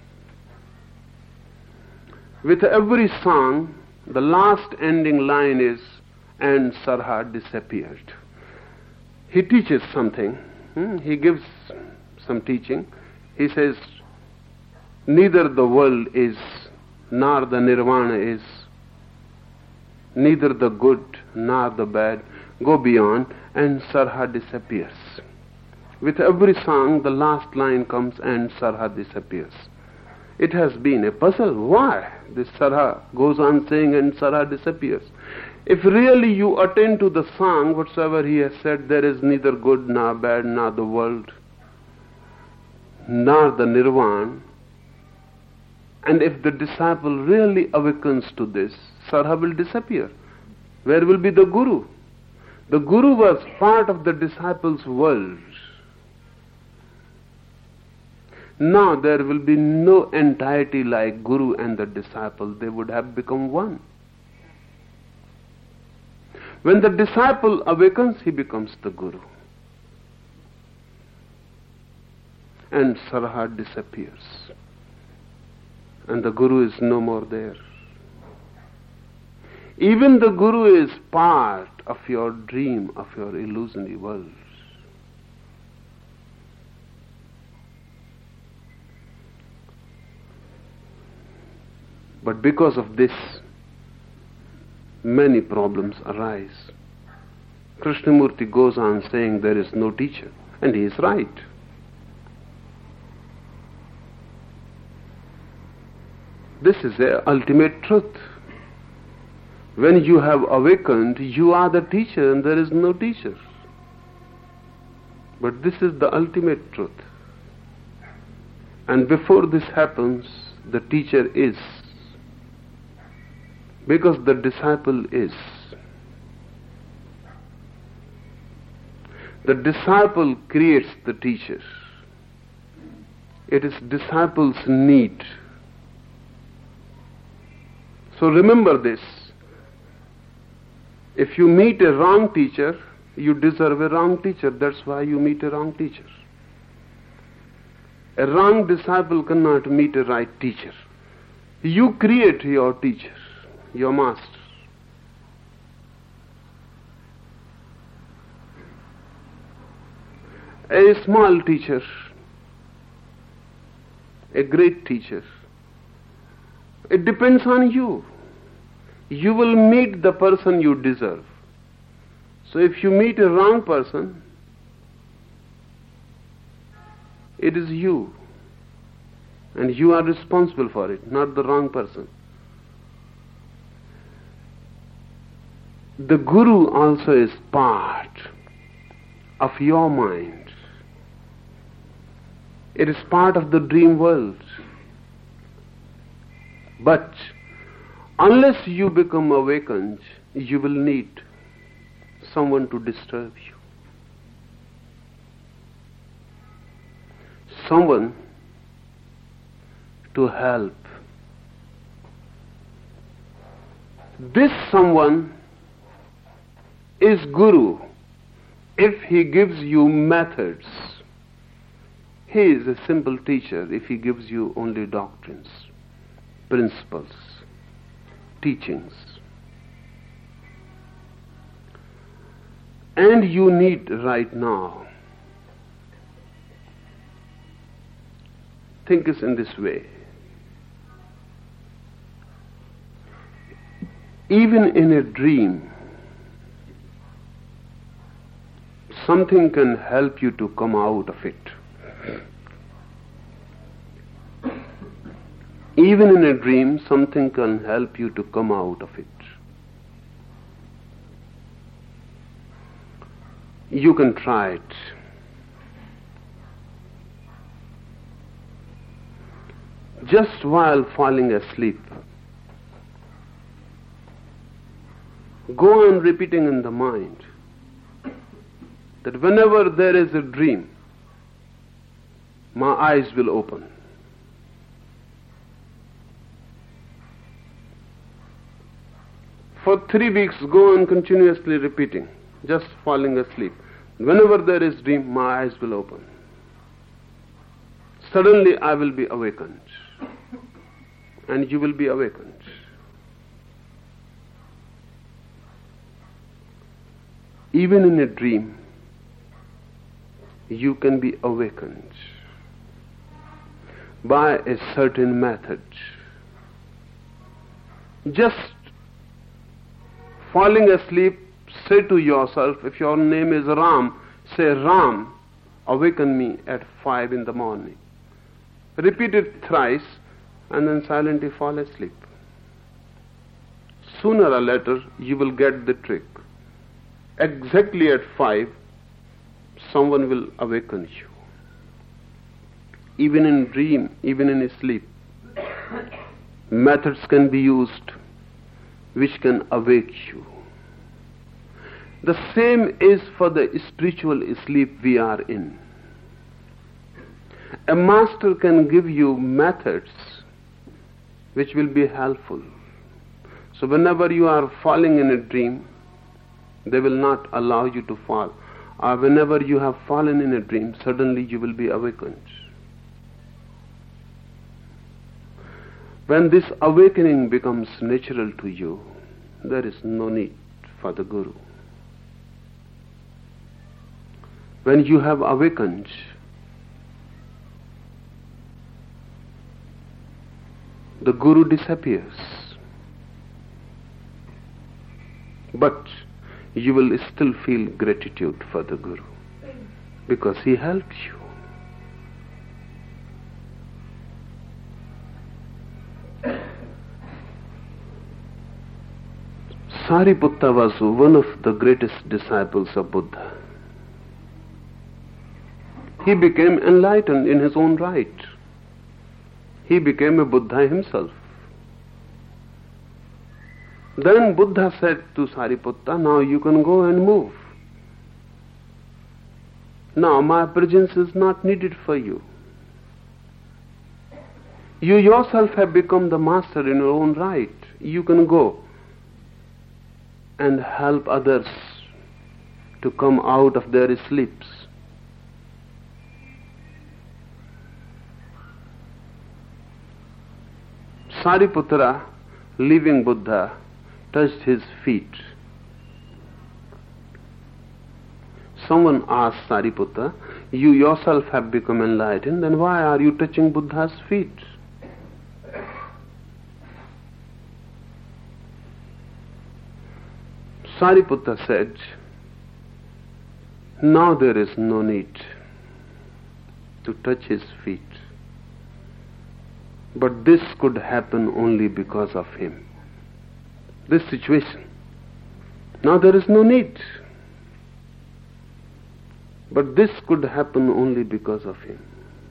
With every song, the last ending line is, and Sarha disappeared. He teaches something. Hmm? He gives some teaching. He says, neither the world is, nor the nirvana is, neither the good nor the bad. Go beyond, and Sarha disappears. With every song, the last line comes, and Sarha disappears. It has been a puzzle. Why this Sarha goes on saying and Sarha disappears? If really you attend to the song, whatsoever he has said, there is neither good nor bad, nor the world, nor the nirvana. And if the disciple really awakens to this, Sarha will disappear. Where will be the guru? The guru was part of the disciple's world. Now there will be no entity like guru and the disciple. They would have become one. When the disciple awakens, he becomes the guru. And Sarha disappears. And the guru is no more there. Even the guru is part of your dream, of your illusionary world. But because of this, many problems arise. Krishnamurti goes on saying there is no teacher, and he is right. This is the ultimate truth. When you have awakened, you are the teacher and there is no teacher. But this is the ultimate truth. And before this happens, the teacher is. Because the disciple is. The disciple creates the teacher. It is disciple's need. So remember this. If you meet a wrong teacher, you deserve a wrong teacher. That's why you meet a wrong teacher. A wrong disciple cannot meet a right teacher. You create your teacher, your master. A small teacher, a great teacher. It depends on you. You will meet the person you deserve. So if you meet a wrong person, it is you. And you are responsible for it, not the wrong person. The guru also is part of your mind. It is part of the dream world. But unless you become awakened, you will need someone to disturb you. Someone to help This someone is Guru if he gives you methods. He is a simple teacher if he gives you only doctrines, principles, teachings. And you need right now. Think it in this way. Even in a dream, something can help you to come out of it. Even in a dream, something can help you to come out of it. You can try it. Just while falling asleep, go on repeating in the mind that whenever there is a dream, my eyes will open. For three weeks, go on continuously repeating, just falling asleep. Whenever there is dream, my eyes will open. Suddenly I will be awakened. And you will be awakened. Even in a dream, you can be awakened by a certain method. Just falling asleep, say to yourself, if your name is Ram, say, Ram, awaken me at five in the morning. Repeat it thrice and then silently fall asleep. Sooner or later, you will get the trick. Exactly at five, someone will awaken you. Even in dream, even in sleep, methods can be used which can awake you. The same is for the spiritual sleep we are in. A master can give you methods which will be helpful. So whenever you are falling in a dream, they will not allow you to fall. Or whenever you have fallen in a dream, suddenly you will be awakened. When this awakening becomes natural to you, there is no need for the Guru. When you have awakened, the Guru disappears. But you will still feel gratitude for the Guru because he helped you. Sariputta was one of the greatest disciples of Buddha. He became enlightened in his own right. He became a Buddha himself. Then Buddha said to Sariputta, now you can go and move. Now my presence is not needed for you. You yourself have become the master in your own right. You can go and help others to come out of their sleeps. Sariputra, leaving Buddha, touched his feet. Someone asked Sariputta, you yourself have become enlightened, then why are you touching Buddha's feet? Sariputta said, now there is no need to touch his feet. But this could happen only because of him. This situation. Now there is no need. But this could happen only because of him.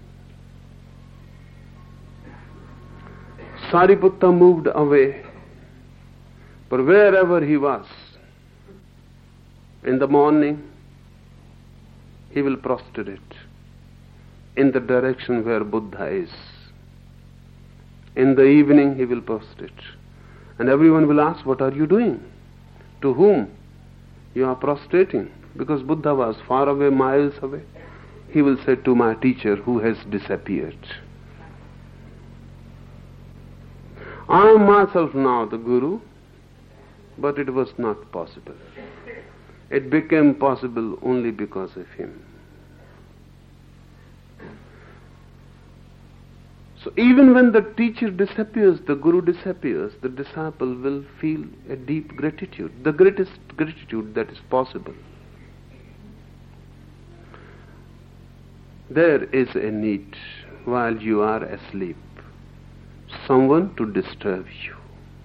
Sariputta moved away, but wherever he was, in the morning, he will prostrate in the direction where Buddha is. In the evening, he will prostrate. And everyone will ask, what are you doing? To whom? You are prostrating. Because Buddha was far away, miles away. He will say, to my teacher who has disappeared. I am myself now the Guru, but it was not possible. It became possible only because of him. So even when the teacher disappears, the Guru disappears, the disciple will feel a deep gratitude, the greatest gratitude that is possible. There is a need, while you are asleep, someone to disturb you.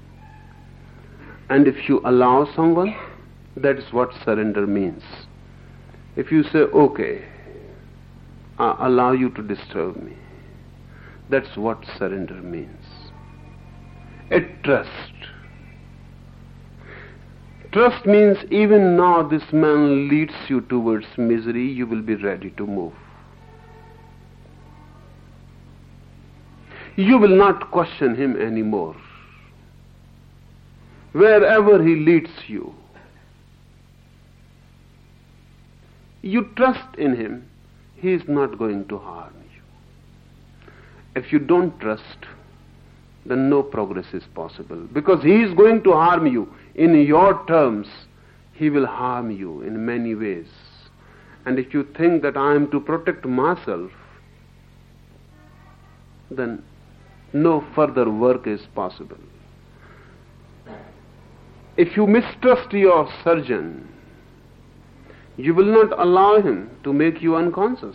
And if you allow someone, that is what surrender means. If you say, okay, I allow you to disturb me, that's what surrender means. A trust. Trust means even now this man leads you towards misery, you will be ready to move. You will not question him anymore. Wherever he leads you, you trust in him, he is not going to harm you. If you don't trust, then no progress is possible. Because he is going to harm you in your terms. He will harm you in many ways. And if you think that I am to protect myself, then no further work is possible. If you mistrust your surgeon, you will not allow him to make you unconscious.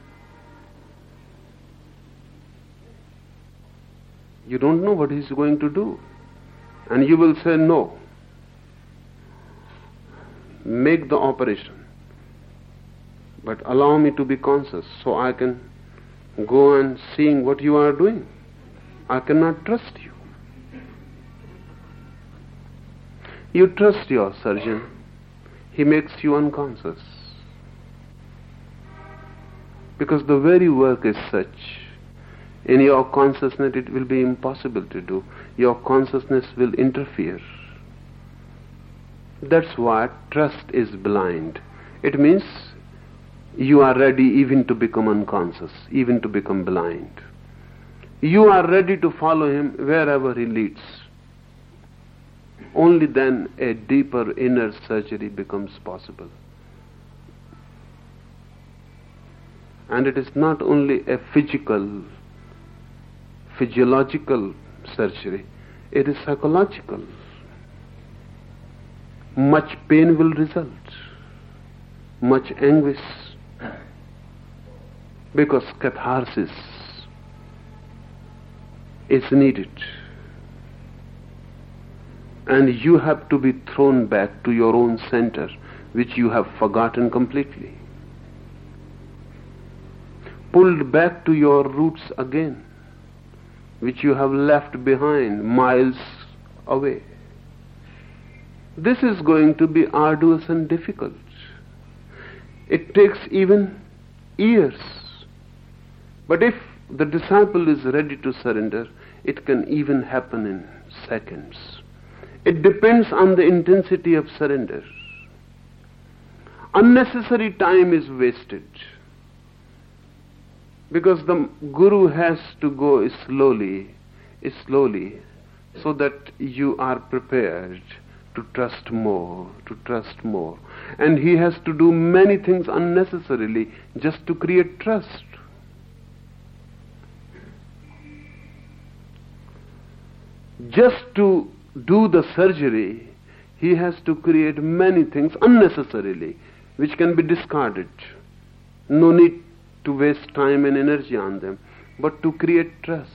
You don't know what he's going to do. And you will say, no, make the operation, but allow me to be conscious so I can go on seeing what you are doing. I cannot trust you. You trust your surgeon. He makes you unconscious. Because the very work is such, in your consciousness it will be impossible to do. Your consciousness will interfere. That's why trust is blind. It means you are ready even to become unconscious, even to become blind. You are ready to follow him wherever he leads. Only then a deeper inner surgery becomes possible. And it is not only a physical, physiological surgery, it is psychological. Much pain will result, much anguish, because catharsis is needed. And you have to be thrown back to your own center, which you have forgotten completely. Pulled back to your roots again, which you have left behind miles away. This is going to be arduous and difficult. It takes even years. But if the disciple is ready to surrender, it can even happen in seconds. It depends on the intensity of surrender. Unnecessary time is wasted, because the Guru has to go slowly, slowly, so that you are prepared to trust more, to trust more. And he has to do many things unnecessarily just to create trust. Just to do the surgery, he has to create many things unnecessarily, which can be discarded. No need to waste time and energy on them, but to create trust.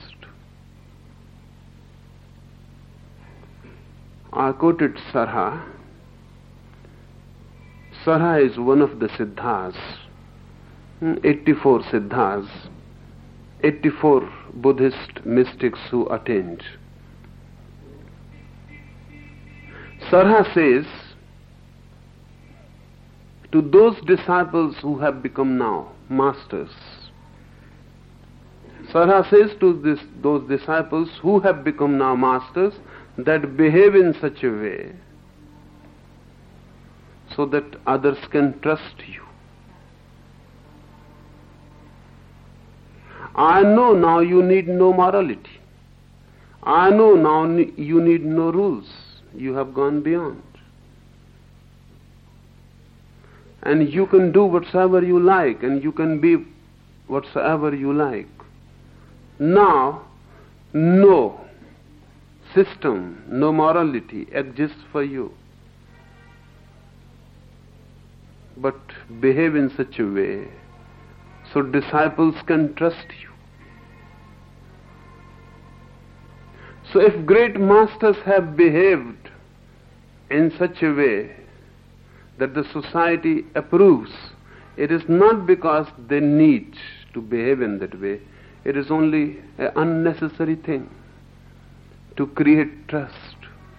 I quoted Sarha. Sarha is one of the Siddhas, eighty-four Siddhas, eighty-four Buddhist mystics who attained. Sarha says, to those disciples who have become now masters, Sarha says to this, those disciples who have become now masters, that behave in such a way so that others can trust you. I know now you need no morality. I know now you need no rules. You have gone beyond. And you can do whatsoever you like, and you can be whatsoever you like. Now, no system, no morality exists for you. But behave in such a way so disciples can trust you. So if great masters have behaved in such a way that the society approves, it is not because they need to behave in that way. It is only an unnecessary thing to create trust.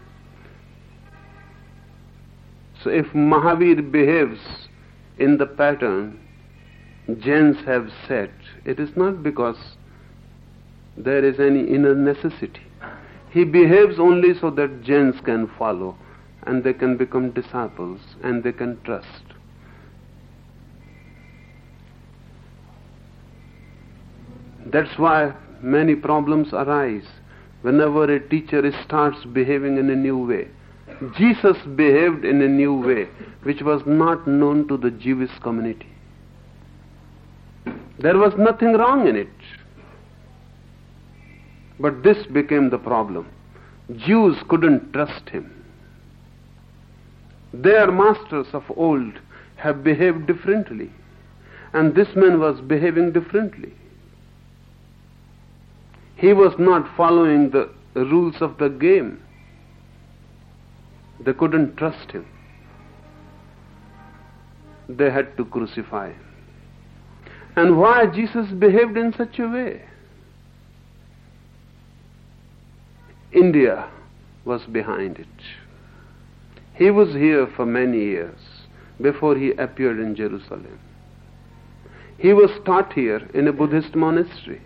So if Mahavir behaves in the pattern Jains have set, it is not because there is any inner necessity. He behaves only so that Jains can follow, and they can become disciples, and they can trust. That's why many problems arise whenever a teacher starts behaving in a new way. Jesus behaved in a new way which was not known to the Jewish community. There was nothing wrong in it. But this became the problem. Jews couldn't trust him. Their masters of old have behaved differently, and this man was behaving differently. He was not following the rules of the game. They couldn't trust him. They had to crucify him. And why Jesus behaved in such a way? India was behind it. He was here for many years before he appeared in Jerusalem. He was taught here in a Buddhist monastery.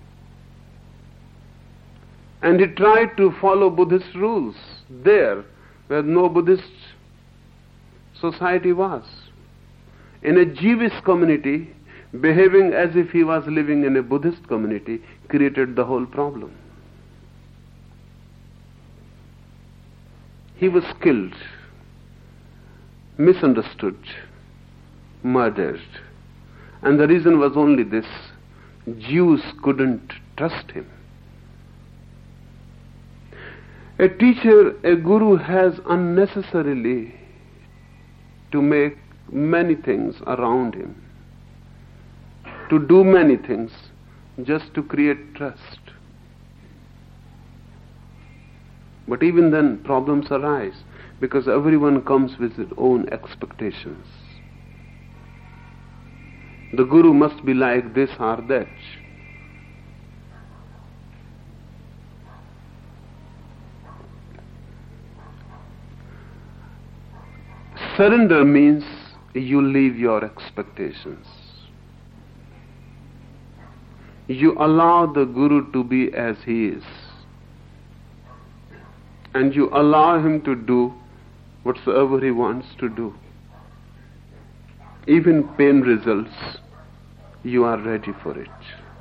And he tried to follow Buddhist rules there where no Buddhist society was. In a Jewish community, behaving as if he was living in a Buddhist community created the whole problem. He was killed, misunderstood, murdered. And the reason was only this: Jews couldn't trust him. A teacher, a guru has unnecessarily to make many things around him, to do many things just to create trust. But even then problems arise because everyone comes with his own expectations. The guru must be like this or that. Surrender means you leave your expectations. You allow the guru to be as he is. And you allow him to do whatsoever he wants to do. Even pain results, you are ready for it.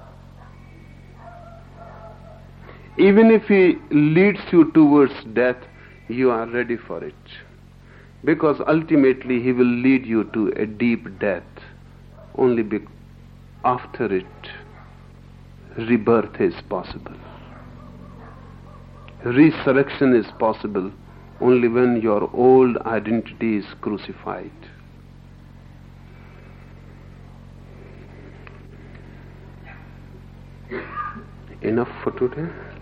Even if he leads you towards death, you are ready for it. Because ultimately he will lead you to a deep death. Only be- after it, rebirth is possible. Resurrection is possible only when your old identity is crucified. Enough for today?